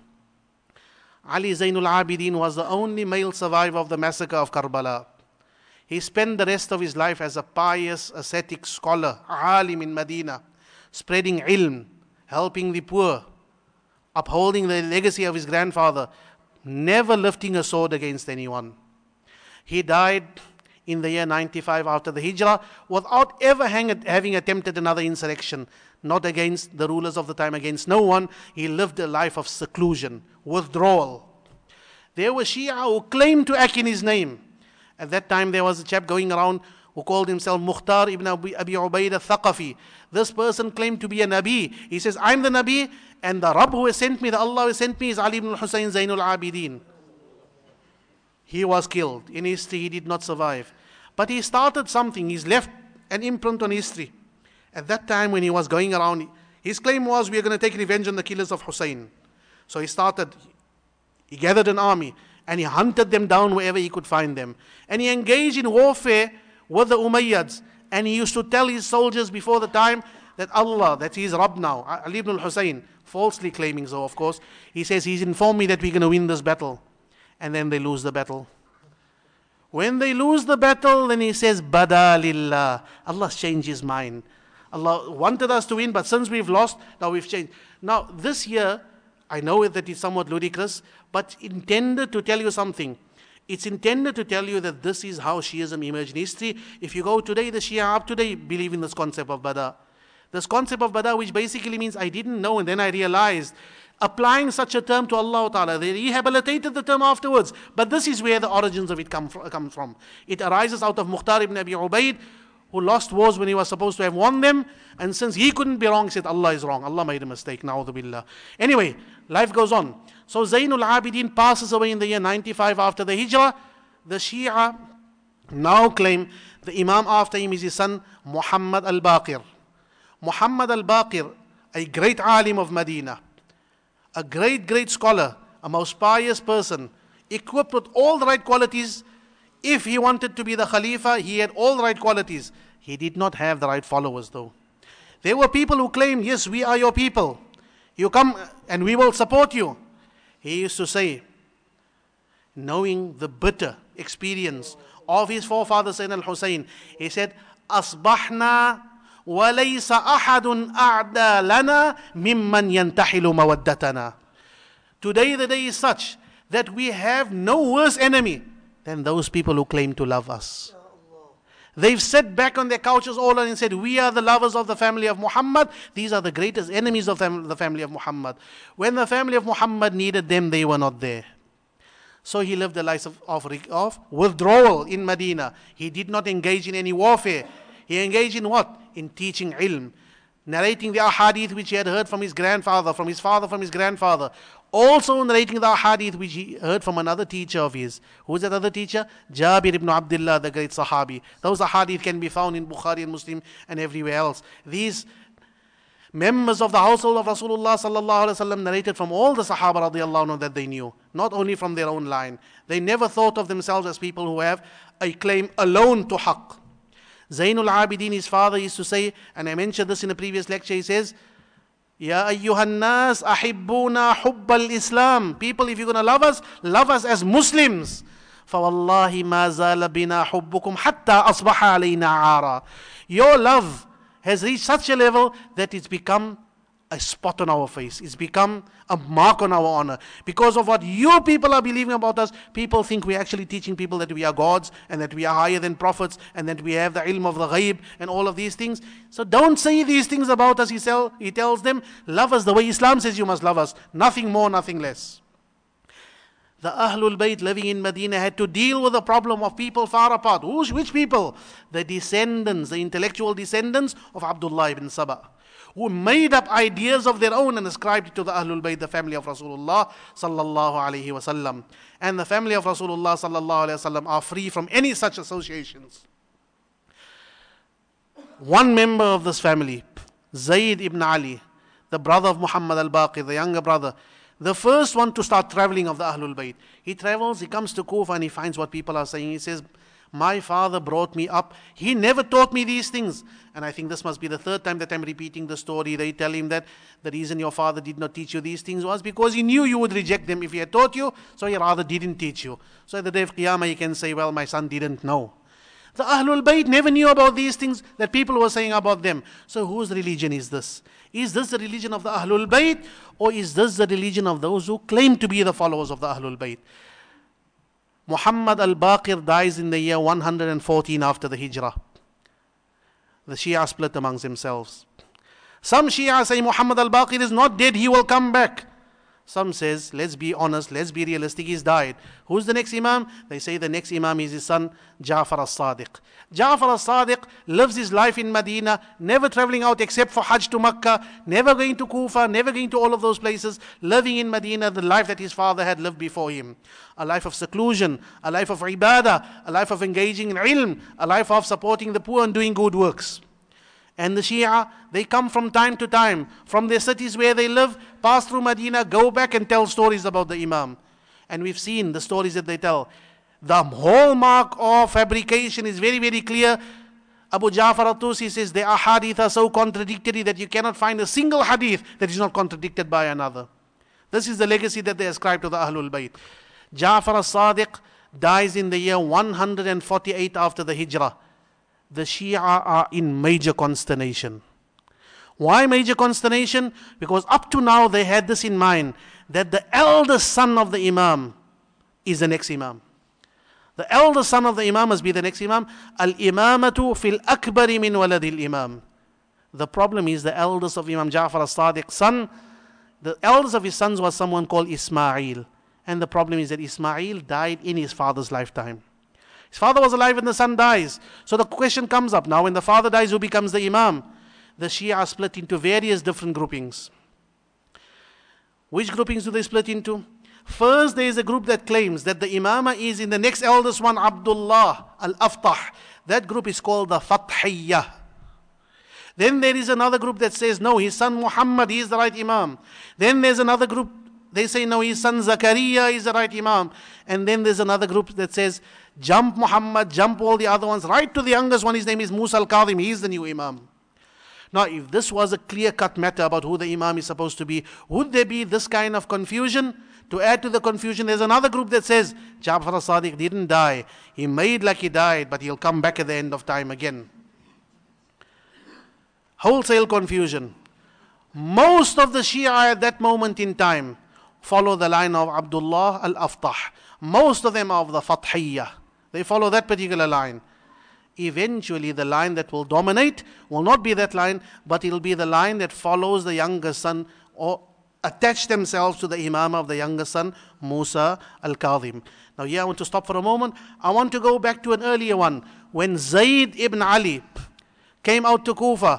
Ali Zainul Abidin was the only male survivor of the massacre of Karbala. He spent the rest of his life as a pious, ascetic scholar, alim in Medina, spreading ilm, helping the poor, upholding the legacy of his grandfather, never lifting a sword against anyone. He died in the year ninety-five after the Hijrah without ever hang, having attempted another insurrection, not against the rulers of the time, against no one. He lived a life of seclusion, withdrawal. There were Shia who claimed to act in his name. At that time there was a chap going around who called himself Mukhtar ibn Abi, Abi Ubaid al-Thaqafi. This person claimed to be a Nabi. He says, I'm the Nabi, and the Rabb who has sent me, the Allah who has sent me, is Ali ibn Hussein Zainul Abidin. He was killed. In history, he did not survive. But he started something. He's left an imprint on history. At that time when he was going around, his claim was, we are going to take revenge on the killers of Hussein. So he started, he gathered an army, and he hunted them down wherever he could find them. And he engaged in warfare with the Umayyads. And he used to tell his soldiers before the time that Allah, that he is Rabb now. Ali ibn al-Hussein, falsely claiming so, of course. He says, he's informed me that we're going to win this battle. And then they lose the battle. When they lose the battle, then he says, Bada lillah. Allah's changed his mind. Allah wanted us to win, but since we've lost, now we've changed. Now, this year, I know that it's somewhat ludicrous, but intended to tell you something. It's intended to tell you that this is how Shiism emerged in history. If you go today, the Shia up today believe in this concept of Bada. This concept of bada, which basically means I didn't know and then I realized. Applying such a term to Allah Ta'ala, they rehabilitated the term afterwards. But this is where the origins of it come from. Come from. It arises out of Mukhtar ibn Abi Ubaid, who lost wars when he was supposed to have won them. And since he couldn't be wrong, he said, Allah is wrong. Allah made a mistake. Na'udhu billah. Anyway, life goes on. So Zainul Abidin passes away in the year ninety-five after the Hijrah. The Shia now claim the Imam after him is his son, Muhammad al-Baqir. Muhammad al-Baqir, a great alim of Medina, a great, great scholar, a most pious person, equipped with all the right qualities. If he wanted to be the Khalifa, he had all the right qualities. He did not have the right followers though. There were people who claimed, yes, we are your people. You come and we will support you. He used to say, knowing the bitter experience of his forefather Sayyidina al-Hussein, he said, أصبحنا وليس أحد أعدى لنا ممن ينتحل مودتنا. Today the day is such that we have no worse enemy than those people who claim to love us. They've sat back on their couches all and said, we are the lovers of the family of Muhammad. These are the greatest enemies of them, the family of Muhammad. When the family of Muhammad needed them, they were not there. So he lived a life of, of, of withdrawal in Medina. He did not engage in any warfare. He engaged in what? In teaching ilm. Narrating the ahadith which he had heard from his grandfather, from his father, from his grandfather. Also narrating the ahadith which he heard from another teacher of his. Who is that other teacher? Jabir ibn Abdullah, the great Sahabi. Those ahadith can be found in Bukhari and Muslim and everywhere else. These members of the household of Rasulullah sallallahu alaihi wasallam narrated from all the Sahaba radiallahu anhu that they knew. Not only from their own line. They never thought of themselves as people who have a claim alone to haqq. Zainul Abidin, his father, used to say, and I mentioned this in a previous lecture, he says, Ya ayyuhan nas ahibbuna hubbal Islam. People, if you're going to love us, love us as Muslims. فَوَاللَّهِ مَا زَالَ بِنَا حُبُّكُمْ حَتَّى أَصْبَحَ عَلَيْنَا عَارًا. Your love has reached such a level that it's become a spot on our face. It's become a mark on our honor. Because of what you people are believing about us, people think we're actually teaching people that we are gods and that we are higher than prophets and that we have the ilm of the ghaib and all of these things. So don't say these things about us, he, tell, he tells them. Love us the way Islam says you must love us. Nothing more, nothing less. The Ahlul Bayt living in Medina had to deal with the problem of people far apart. Who's, which people? The descendants, the intellectual descendants of Abdullah ibn Saba, who made up ideas of their own and ascribed it to the Ahlul Bayt, the family of Rasulullah sallallahu alaihi wasallam. And the family of Rasulullah sallallahu alaihi wasallam are free from any such associations. One member of this family, Zayd ibn Ali, the brother of Muhammad al-Baqir, the younger brother, the first one to start traveling of the Ahlul Bayt. He travels, he comes to Kufa and he finds what people are saying. He says, my father brought me up. He never taught me these things. And I think this must be the third time that I'm repeating the story. They tell him that the reason your father did not teach you these things was because he knew you would reject them if he had taught you. So he rather didn't teach you. So at the day of Qiyamah he can say, well, my son didn't know. The Ahlul Bayt never knew about these things that people were saying about them. So whose religion is this? Is this the religion of the Ahlul Bayt? Or is this the religion of those who claim to be the followers of the Ahlul Bayt? Muhammad al-Baqir dies in the year one hundred fourteen after the Hijrah. The Shia split amongst themselves. Some Shia say Muhammad al-Baqir is not dead, he will come back. Some says, let's be honest, let's be realistic, he's died. Who's the next Imam? They say the next Imam is his son, Ja'far al-Sadiq. Ja'far al-Sadiq lives his life in Medina, never traveling out except for Hajj to Makkah, never going to Kufa, never going to all of those places, living in Medina the life that his father had lived before him. A life of seclusion, a life of ibadah, a life of engaging in ilm, a life of supporting the poor and doing good works. And the Shia, they come from time to time, from their cities where they live, pass through Medina, go back and tell stories about the Imam. And we've seen the stories that they tell. The hallmark of fabrication is very, very clear. Abu Ja'far al-Tusi says, their ahadith are so contradictory that you cannot find a single hadith that is not contradicted by another. This is the legacy that they ascribe to the Ahlul Bayt. Ja'far al-Sadiq dies in the year one hundred forty-eight after the Hijrah. The Shia are in major consternation. Why major consternation? Because up to now they had this in mind, that the eldest son of the Imam is the next Imam. The eldest son of the Imam must be the next Imam. Al-imamatu fil akbari min waladil imam. The problem is the eldest of Imam Ja'far as-Sadiq's son, the eldest of his sons was someone called Ismail. And the problem is that Ismail died in his father's lifetime. His father was alive and the son dies. So the question comes up, now when the father dies, who becomes the Imam? The Shia are split into various different groupings. Which groupings do they split into? First, there is a group that claims that the Imamah is in the next eldest one, Abdullah al-Aftah. That group is called the Fathiyah. Then there is another group that says, no, his son Muhammad, he is the right Imam. Then there's another group, they say, no, his son Zakaria is the right Imam. And then there's another group that says, jump Muhammad, jump all the other ones, right to the youngest one, his name is Musa al-Kadhim, he is the new Imam. Now, if this was a clear-cut matter about who the Imam is supposed to be, would there be this kind of confusion? To add to the confusion, there's another group that says, Ja'far as-Sadiq didn't die. He made like he died, but he'll come back at the end of time again. Wholesale confusion. Most of the Shia at that moment in time follow the line of Abdullah al-Aftah. Most of them are of the Fathiyah. They follow that particular line. Eventually, the line that will dominate will not be that line, but it will be the line that follows the younger son or attach themselves to the Imam of the younger son, Musa al-Kadhim. Now here I want to stop for a moment. I want to go back to an earlier one. When Zayd ibn Ali came out to Kufa,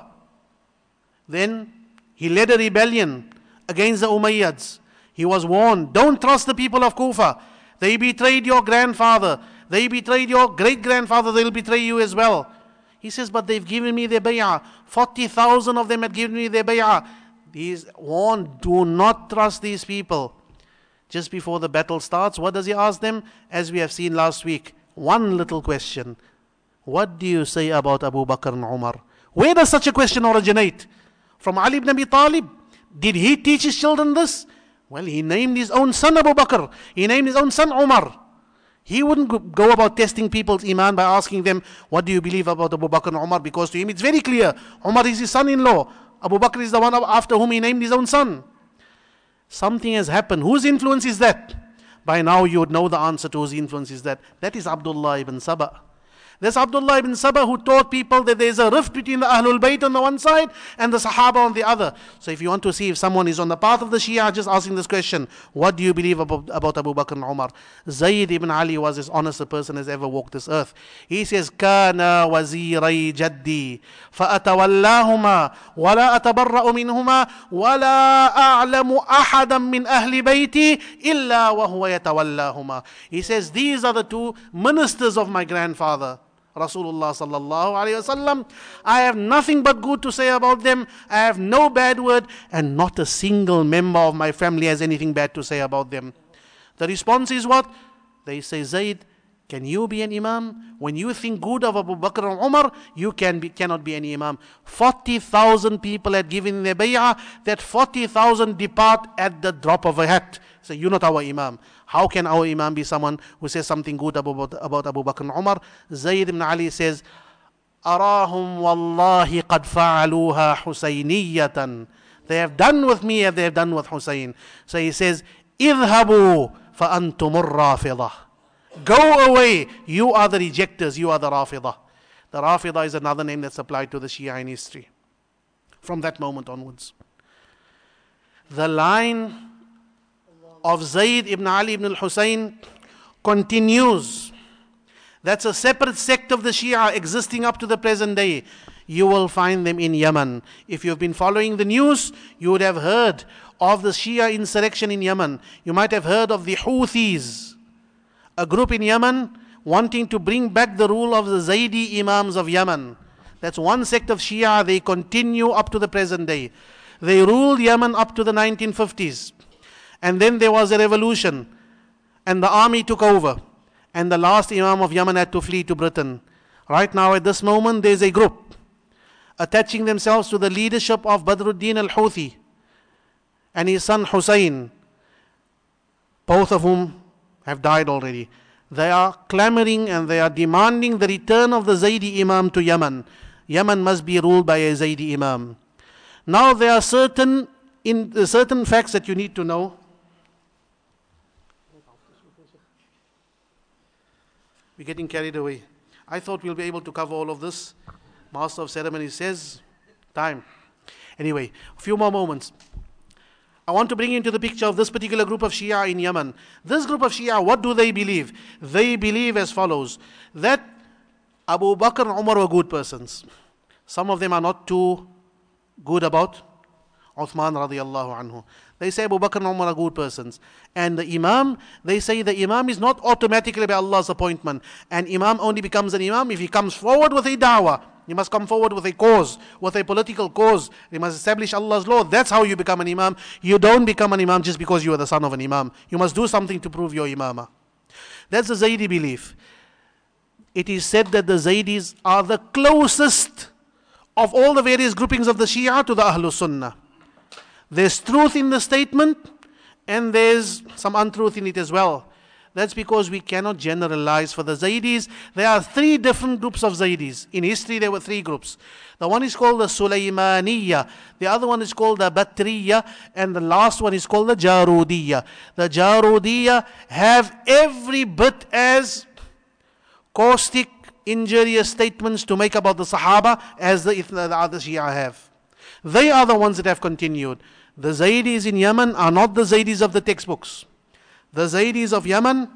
then he led a rebellion against the Umayyads. He was warned, don't trust the people of Kufa. They betrayed your grandfather. They betrayed your great-grandfather. They'll betray you as well. He says, but they've given me their bay'ah. forty thousand of them had given me their bay'ah. He's warned, do not trust these people. Just before the battle starts, what does he ask them? As we have seen last week, one little question. What do you say about Abu Bakr and Umar? Where does such a question originate? From Ali ibn Abi Talib? Did he teach his children this? Well, he named his own son Abu Bakr. He named his own son Umar. He wouldn't go about testing people's iman by asking them, what do you believe about Abu Bakr and Umar? Because to him it's very clear. Umar is his son-in-law. Abu Bakr is the one after whom he named his own son. Something has happened. Whose influence is that? By now you would know the answer to whose influence is that. That is Abdullah ibn Saba. There's Abdullah ibn Saba who taught people that there's a rift between the Ahlul Bayt on the one side and the Sahaba on the other. So if you want to see if someone is on the path of the Shia, just asking this question, what do you believe about, about Abu Bakr and Umar? Zayd ibn Ali was as honest a person as ever walked this earth. He says, كَانَ وَزِيرَيْ جَدِّي فَأَتَوَلَّاهُمَا وَلَا أَتَبَرَّأُ مِنْهُمَا وَلَا أَعْلَمُ أَحَدًا مِنْ أَهْلِ بَيْتِي إِلَّا وَهُوَ يَتَوَلَّاهُمَا. He says, these are the two ministers of my grandfather, Rasulullah sallallahu alayhi wasallam. I have nothing but good to say about them. I have no bad word, and not a single member of my family has anything bad to say about them. The response is what? They say, Zayd, can you be an imam? When you think good of Abu Bakr and Umar, you can be, cannot be any imam. forty thousand people had given their bay'ah, that forty thousand depart at the drop of a hat. So you're not our imam. How can our imam be someone who says something good about, about Abu Bakr and Umar? Zayd ibn Ali says, أراهم والله قد فعلوها حسينية. They have done with me as they have done with Hussein. So he says, اذهبوا فأنتم الرافضة. Go away, you are the rejectors, you are the Rafidah. The Rafidah is another name that's applied to the Shia in history. From that moment onwards. The line of Zayd ibn Ali ibn al-Hussein continues. That's a separate sect of the Shia existing up to the present day. You will find them in Yemen. If you've been following the news, you would have heard of the Shia insurrection in Yemen. You might have heard of the Houthis, a group in Yemen wanting to bring back the rule of the Zaydi Imams of Yemen. That's one sect of Shia. They continue up to the present day. They ruled Yemen up to the nineteen fifties. And then there was a revolution. And the army took over. And the last Imam of Yemen had to flee to Britain. Right now at this moment there's a group attaching themselves to the leadership of Badruddin al-Houthi and his son Hussein, both of whom have died already. They are clamoring and they are demanding the return of the Zaydi Imam to Yemen. Yemen must be ruled by a Zaydi Imam. Now there are certain, in, uh, certain facts that you need to know. We're getting carried away. I thought we'll be able to cover all of this. Master of Ceremony says, Time. Anyway, a few more moments. I want to bring you into the picture of this particular group of Shia in Yemen. This group of Shia, what do they believe? They believe as follows, that Abu Bakr and Umar were good persons. Some of them are not too good about Uthman radiallahu anhu. They say Abu Bakr and Umar are good persons. And the Imam, they say the Imam is not automatically by Allah's appointment. And Imam only becomes an Imam if he comes forward with a da'wah. He must come forward with a cause, with a political cause. He must establish Allah's law. That's how you become an Imam. You don't become an Imam just because you are the son of an Imam. You must do something to prove your Imamah. That's the Zaydi belief. It is said that the Zaydis are the closest of all the various groupings of the Shia to the Ahlul Sunnah. There's truth in the statement and there's some untruth in it as well. That's because we cannot generalize. For the Zaydis, there are three different groups of Zaydis. In history, there were three groups. The one is called the Sulaymaniya, the other one is called the Batriya, and the last one is called the Jarudiya. The Jarudiya have every bit as caustic, injurious statements to make about the Sahaba as the, the other Shia have. They are the ones that have continued. The Zaydis in Yemen are not the Zaydis of the textbooks. The Zaydis of Yemen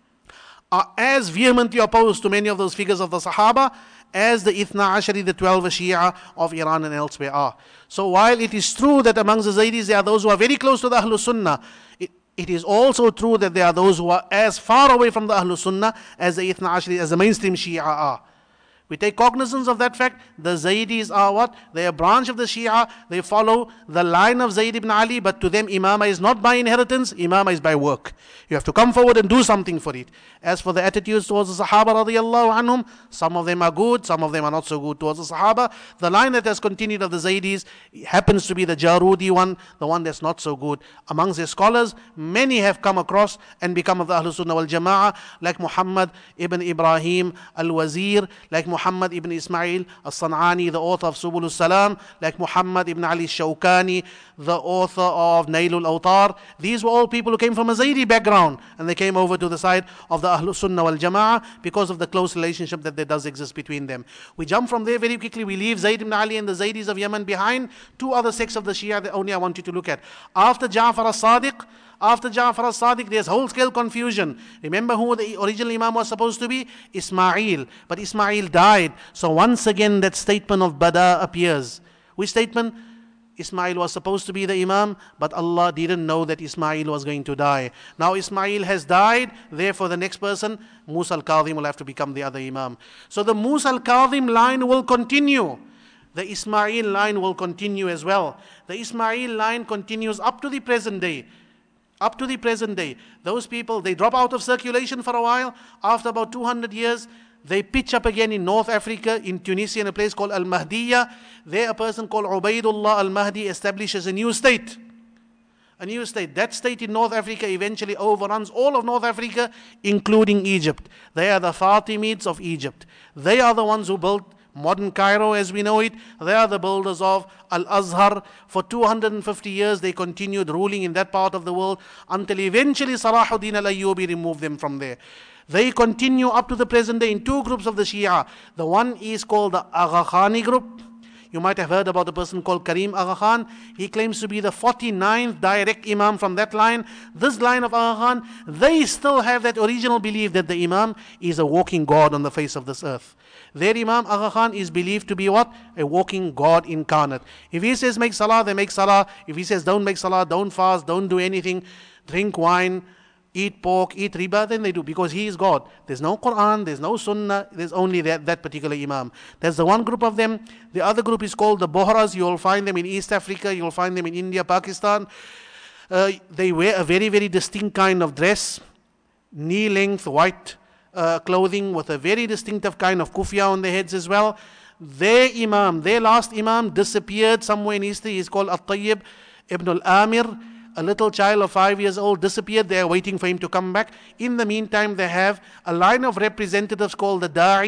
are as vehemently opposed to many of those figures of the Sahaba as the Ithna Ashari, the twelve Shia of Iran and elsewhere are. So while it is true that amongst the Zaydis there are those who are very close to the Ahlul Sunnah, it, it is also true that there are those who are as far away from the Ahlul Sunnah as the Ithna Ashari, as the mainstream Shia are. We take cognizance of that fact. The Zaydis are what? They are a branch of the Shia. They follow the line of Zayd ibn Ali, but to them Imamah is not by inheritance, Imamah is by work. You have to come forward and do something for it. As for the attitudes towards the Sahaba radiallahu anhum, some of them are good, some of them are not so good towards the Sahaba. The line that has continued of the Zaydis happens to be the Jarudi one, the one that's not so good. Amongst their scholars, many have come across and become of the Ahlul Sunnah wal Jama'ah, like Muhammad ibn Ibrahim al-Wazir, like Muhammad ibn Ismail al-San'ani, the author of Subul al-Salam, like Muhammad ibn Ali al-Shawkani, the author of Nailul Awtar. These were all people who came from a Zaydi background, and they came over to the side of the Ahlul Sunnah wal Jama'ah because of the close relationship that there does exist between them. We jump from there very quickly. We leave Zayd ibn Ali and the Zaydis of Yemen behind. Two other sects of the Shia that only I want you to look at. After Ja'far al-Sadiq, After Ja'far al-Sadiq, there's whole-scale confusion. Remember who the original Imam was supposed to be? Ismail. But Ismail died. So once again that statement of Bada appears. Which statement? Ismail was supposed to be the Imam, but Allah didn't know that Ismail was going to die. Now Ismail has died, therefore the next person, Musa al-Kadhim, will have to become the other Imam. So the Musa al-Kadhim line will continue. The Ismail line will continue as well. The Ismail line continues up to the present day. Up to the present day. Those people, they drop out of circulation for a while. After about two hundred years, they pitch up again in North Africa, in Tunisia, in a place called Al-Mahdiya. There a person called Ubaidullah Al-Mahdi establishes a new state. A new state. That state in North Africa eventually overruns all of North Africa, including Egypt. They are the Fatimids of Egypt. They are the ones who built modern Cairo as we know it. They are the builders of Al-Azhar. For two hundred fifty years they continued ruling in that part of the world until eventually Salahuddin al-Ayyubi removed them from there. They continue up to the present day in two groups of the Shia. The one is called the Agha Khani group. You might have heard about a person called Karim Agha Khan. He claims to be the forty-ninth direct Imam from that line. This line of Agha Khan, they still have that original belief that the Imam is a walking God on the face of this earth. Their Imam Agha Khan is believed to be what? A walking God incarnate. If he says make salah, they make salah. If he says don't make salah, don't fast, don't do anything, drink wine, eat pork, eat riba, then they do, because he is God. There's no Quran, there's no Sunnah, there's only that, that particular Imam. There's the one group of them. The other group is called the Bohras. You'll find them in East Africa, you'll find them in India, Pakistan. Uh, they wear a very, very distinct kind of dress, knee-length white uh, clothing with a very distinctive kind of kufya on their heads as well. Their Imam, their last Imam disappeared somewhere in history. He's called At-Tayyib ibn al-Amir. A little child of five years old disappeared. They are waiting for him to come back. In the meantime, they have a line of representatives called the Da'i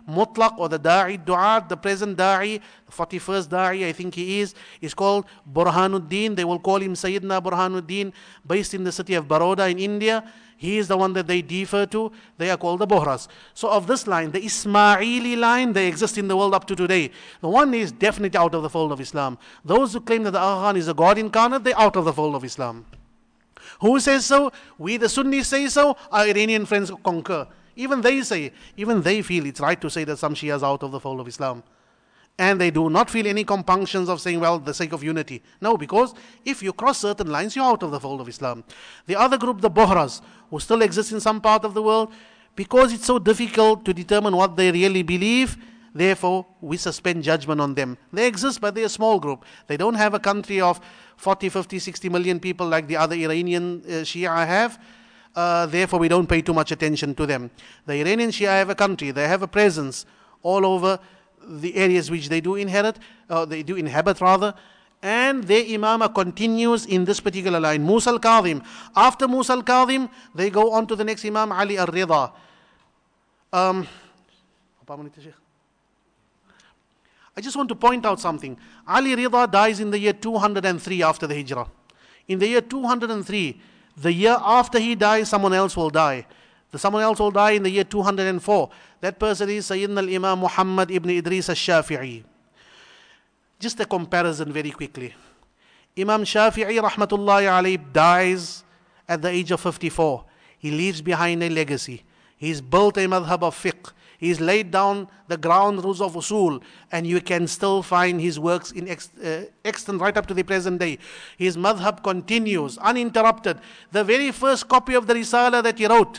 Mutlaq, or the Da'i Du'at, the present Da'i, the forty-first Da'i, I think he is, is called Burhanuddin. They will call him Sayyidina Burhanuddin, based in the city of Baroda in India. He is the one that they defer to. They are called the Bohras. So of this line, the Ismaili line, they exist in the world up to today. The one is definitely out of the fold of Islam. Those who claim that the Aga Khan is a God incarnate, they're out of the fold of Islam. Who says so? We the Sunnis say so. Our Iranian friends concur. Even they say, even they feel it's right to say that some Shias are out of the fold of Islam. And they do not feel any compunctions of saying, well, the sake of unity. No, because if you cross certain lines, you're out of the fold of Islam. The other group, the Bohras, who still exist in some part of the world, because it's so difficult to determine what they really believe, therefore, we suspend judgment on them. They exist, but they're a small group. They don't have a country of forty, fifty, sixty million people like the other Iranian uh, Shia have. Uh, therefore, we don't pay too much attention to them. The Iranian Shia have a country. They have a presence all over the areas which they do inherit, uh, they do inhabit rather, and their imama continues in this particular line. Musa al-Kadhim. After Musa al-Kadhim, they go on to the next Imam, Ali al-Rida. Um, I just want to point out something. Ali Rida dies in the year two hundred three after the Hijrah. In the year two hundred three, the year after he dies, someone else will die. The someone else will die in the year two hundred four. That person is Sayyidina al-Imam Muhammad ibn Idris al-Shafi'i. Just a comparison very quickly. Imam Shafi'i rahmatullahi alayhi dies at the age of fifty-four. He leaves behind a legacy. He's built a madhab of fiqh. He's laid down the ground rules of usul, and you can still find his works in ex, uh, extant right up to the present day. His madhab continues uninterrupted. The very first copy of the Risala that he wrote,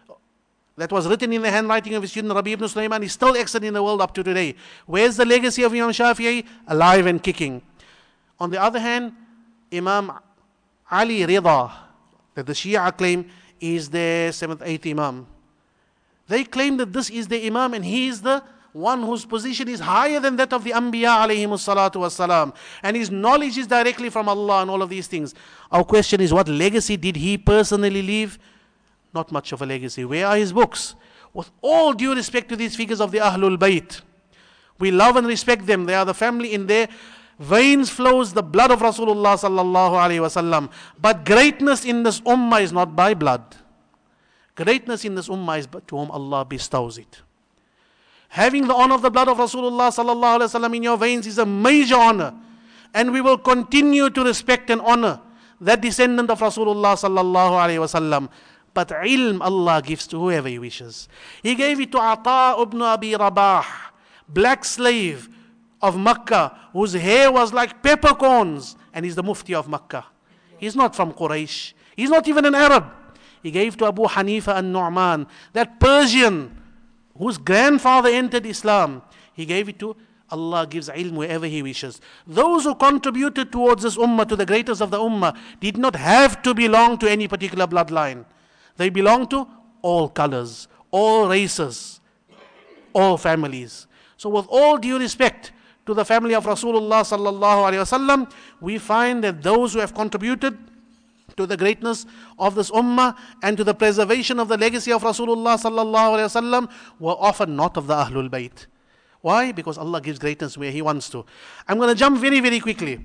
that was written in the handwriting of his student Rabi ibn Sulaiman, is still extant in the world up to today. Where's the legacy of Imam Shafi'i? Alive and kicking. On the other hand, Imam Ali Rida, that the Shia claim is their seventh, eighth Imam. They claim that this is the Imam and he is the one whose position is higher than that of the Anbiya alayhimus salatu wassalam. And his knowledge is directly from Allah and all of these things. Our question is, what legacy did he personally leave? Not much of a legacy. Where are his books? With all due respect to these figures of the Ahlul Bayt, we love and respect them. They are the family. In their veins flows the blood of Rasulullah sallallahu alayhi wasallam. But greatness in this ummah is not by blood. Greatness in this ummah is to whom Allah bestows it. Having the honor of the blood of Rasulullah sallallahu alaihi wasallam in your veins is a major honor, and we will continue to respect and honor that descendant of Rasulullah sallallahu alaihi wasallam. But ilm Allah gives to whoever He wishes. He gave it to Ata ibn Abi Rabah, black slave of Makkah, whose hair was like peppercorns, and he's the Mufti of Makkah. He's not from Quraysh. He's not even an Arab. He gave to Abu Hanifa an-Nu'man, that Persian whose grandfather entered Islam. He gave it to Allah. Gives ilm wherever He wishes. Those who contributed towards this ummah, to the greatest of the ummah, did not have to belong to any particular bloodline. They belong to all colors, all races, all families. So with all due respect to the family of Rasulullah sallallahu alaihi wasallam, we find that those who have contributed to the greatness of this ummah and to the preservation of the legacy of Rasulullah sallallahu alaihi wasallam were often not of the Ahlul Bayt. Why? Because Allah gives greatness where He wants to. I'm going to jump very, very quickly.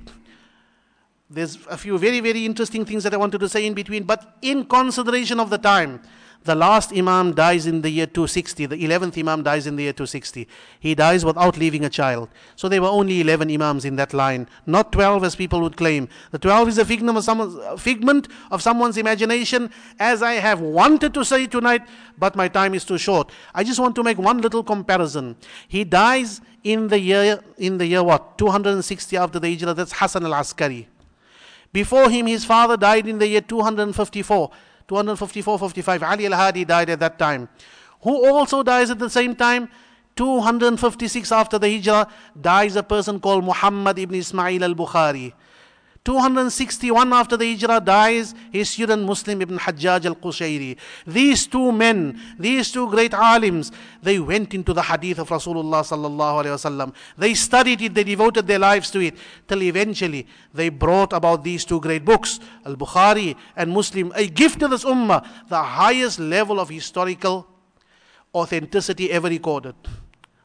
There's a few very, very interesting things that I wanted to say in between, but in consideration of the time, the last Imam dies in the year two sixty. The eleventh Imam dies in the year two sixty. He dies without leaving a child. So there were only eleven Imams in that line, not twelve as people would claim. The twelve is a figment of, someone's, figment of someone's imagination, as I have wanted to say tonight, but my time is too short. I just want to make one little comparison. He dies in the year, in the year what? two hundred sixty after the Hijrah. That's Hasan al-Askari. Before him, his father died in the year two hundred fifty-four. two fifty-four, fifty-five. Ali al-Hadi died at that time. Who also dies at the same time? two hundred fifty-six after the Hijrah dies a person called Muhammad ibn Ismail al-Bukhari. two hundred sixty-one after the Hijrah dies his student Muslim ibn Hajjaj al-Qushayri. These two men, these two great alims, they went into the hadith of Rasulullah sallallahu alaihi wasallam. They studied it, they devoted their lives to it, till eventually they brought about these two great books, Al-Bukhari and Muslim, a gift to this ummah, the highest level of historical authenticity ever recorded.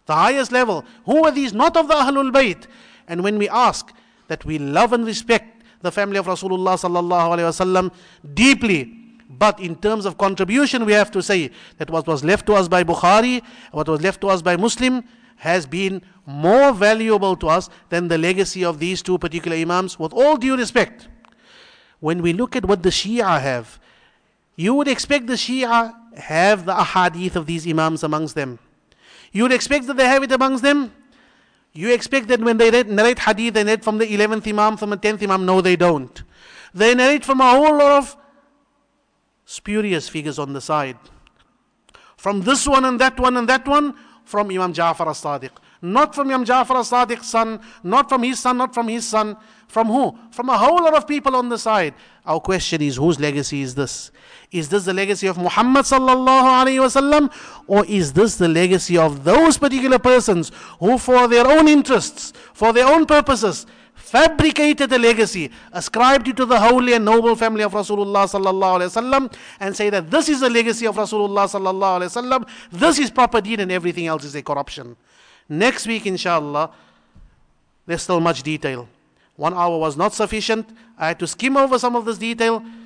The highest level. Who are these? Not of the Ahlul Bayt. And when we ask that we love and respect the family of Rasulullah sallallahu alaihi wasallam deeply, but in terms of contribution, we have to say that what was left to us by Bukhari, what was left to us by Muslim, has been more valuable to us than the legacy of these two particular Imams, with all due respect. When we look at what the Shia have, you would expect the Shia have the ahadith of these Imams amongst them. You would expect that they have it amongst them. You expect that when they narrate hadith, they narrate from the eleventh Imam, from the tenth Imam. No, they don't. They narrate from a whole lot of spurious figures on the side. From this one and that one and that one, from Imam Ja'far as-Sadiq. Not from Imam Ja'far as-Sadiq's son, not from his son, not from his son. From who? From a whole lot of people on the side. Our question is, whose legacy is this? Is this the legacy of Muhammad sallallahu alayhi wasallam, or is this the legacy of those particular persons who, for their own interests, for their own purposes, fabricated a legacy, ascribed it to the holy and noble family of Rasulullah sallallahu alaihi wasallam, and say that this is the legacy of Rasulullah sallallahu alaihi wasallam, this is proper deen, and everything else is a corruption. Next week, inshallah, there's still much detail. One hour was not sufficient. I had to skim over some of this detail.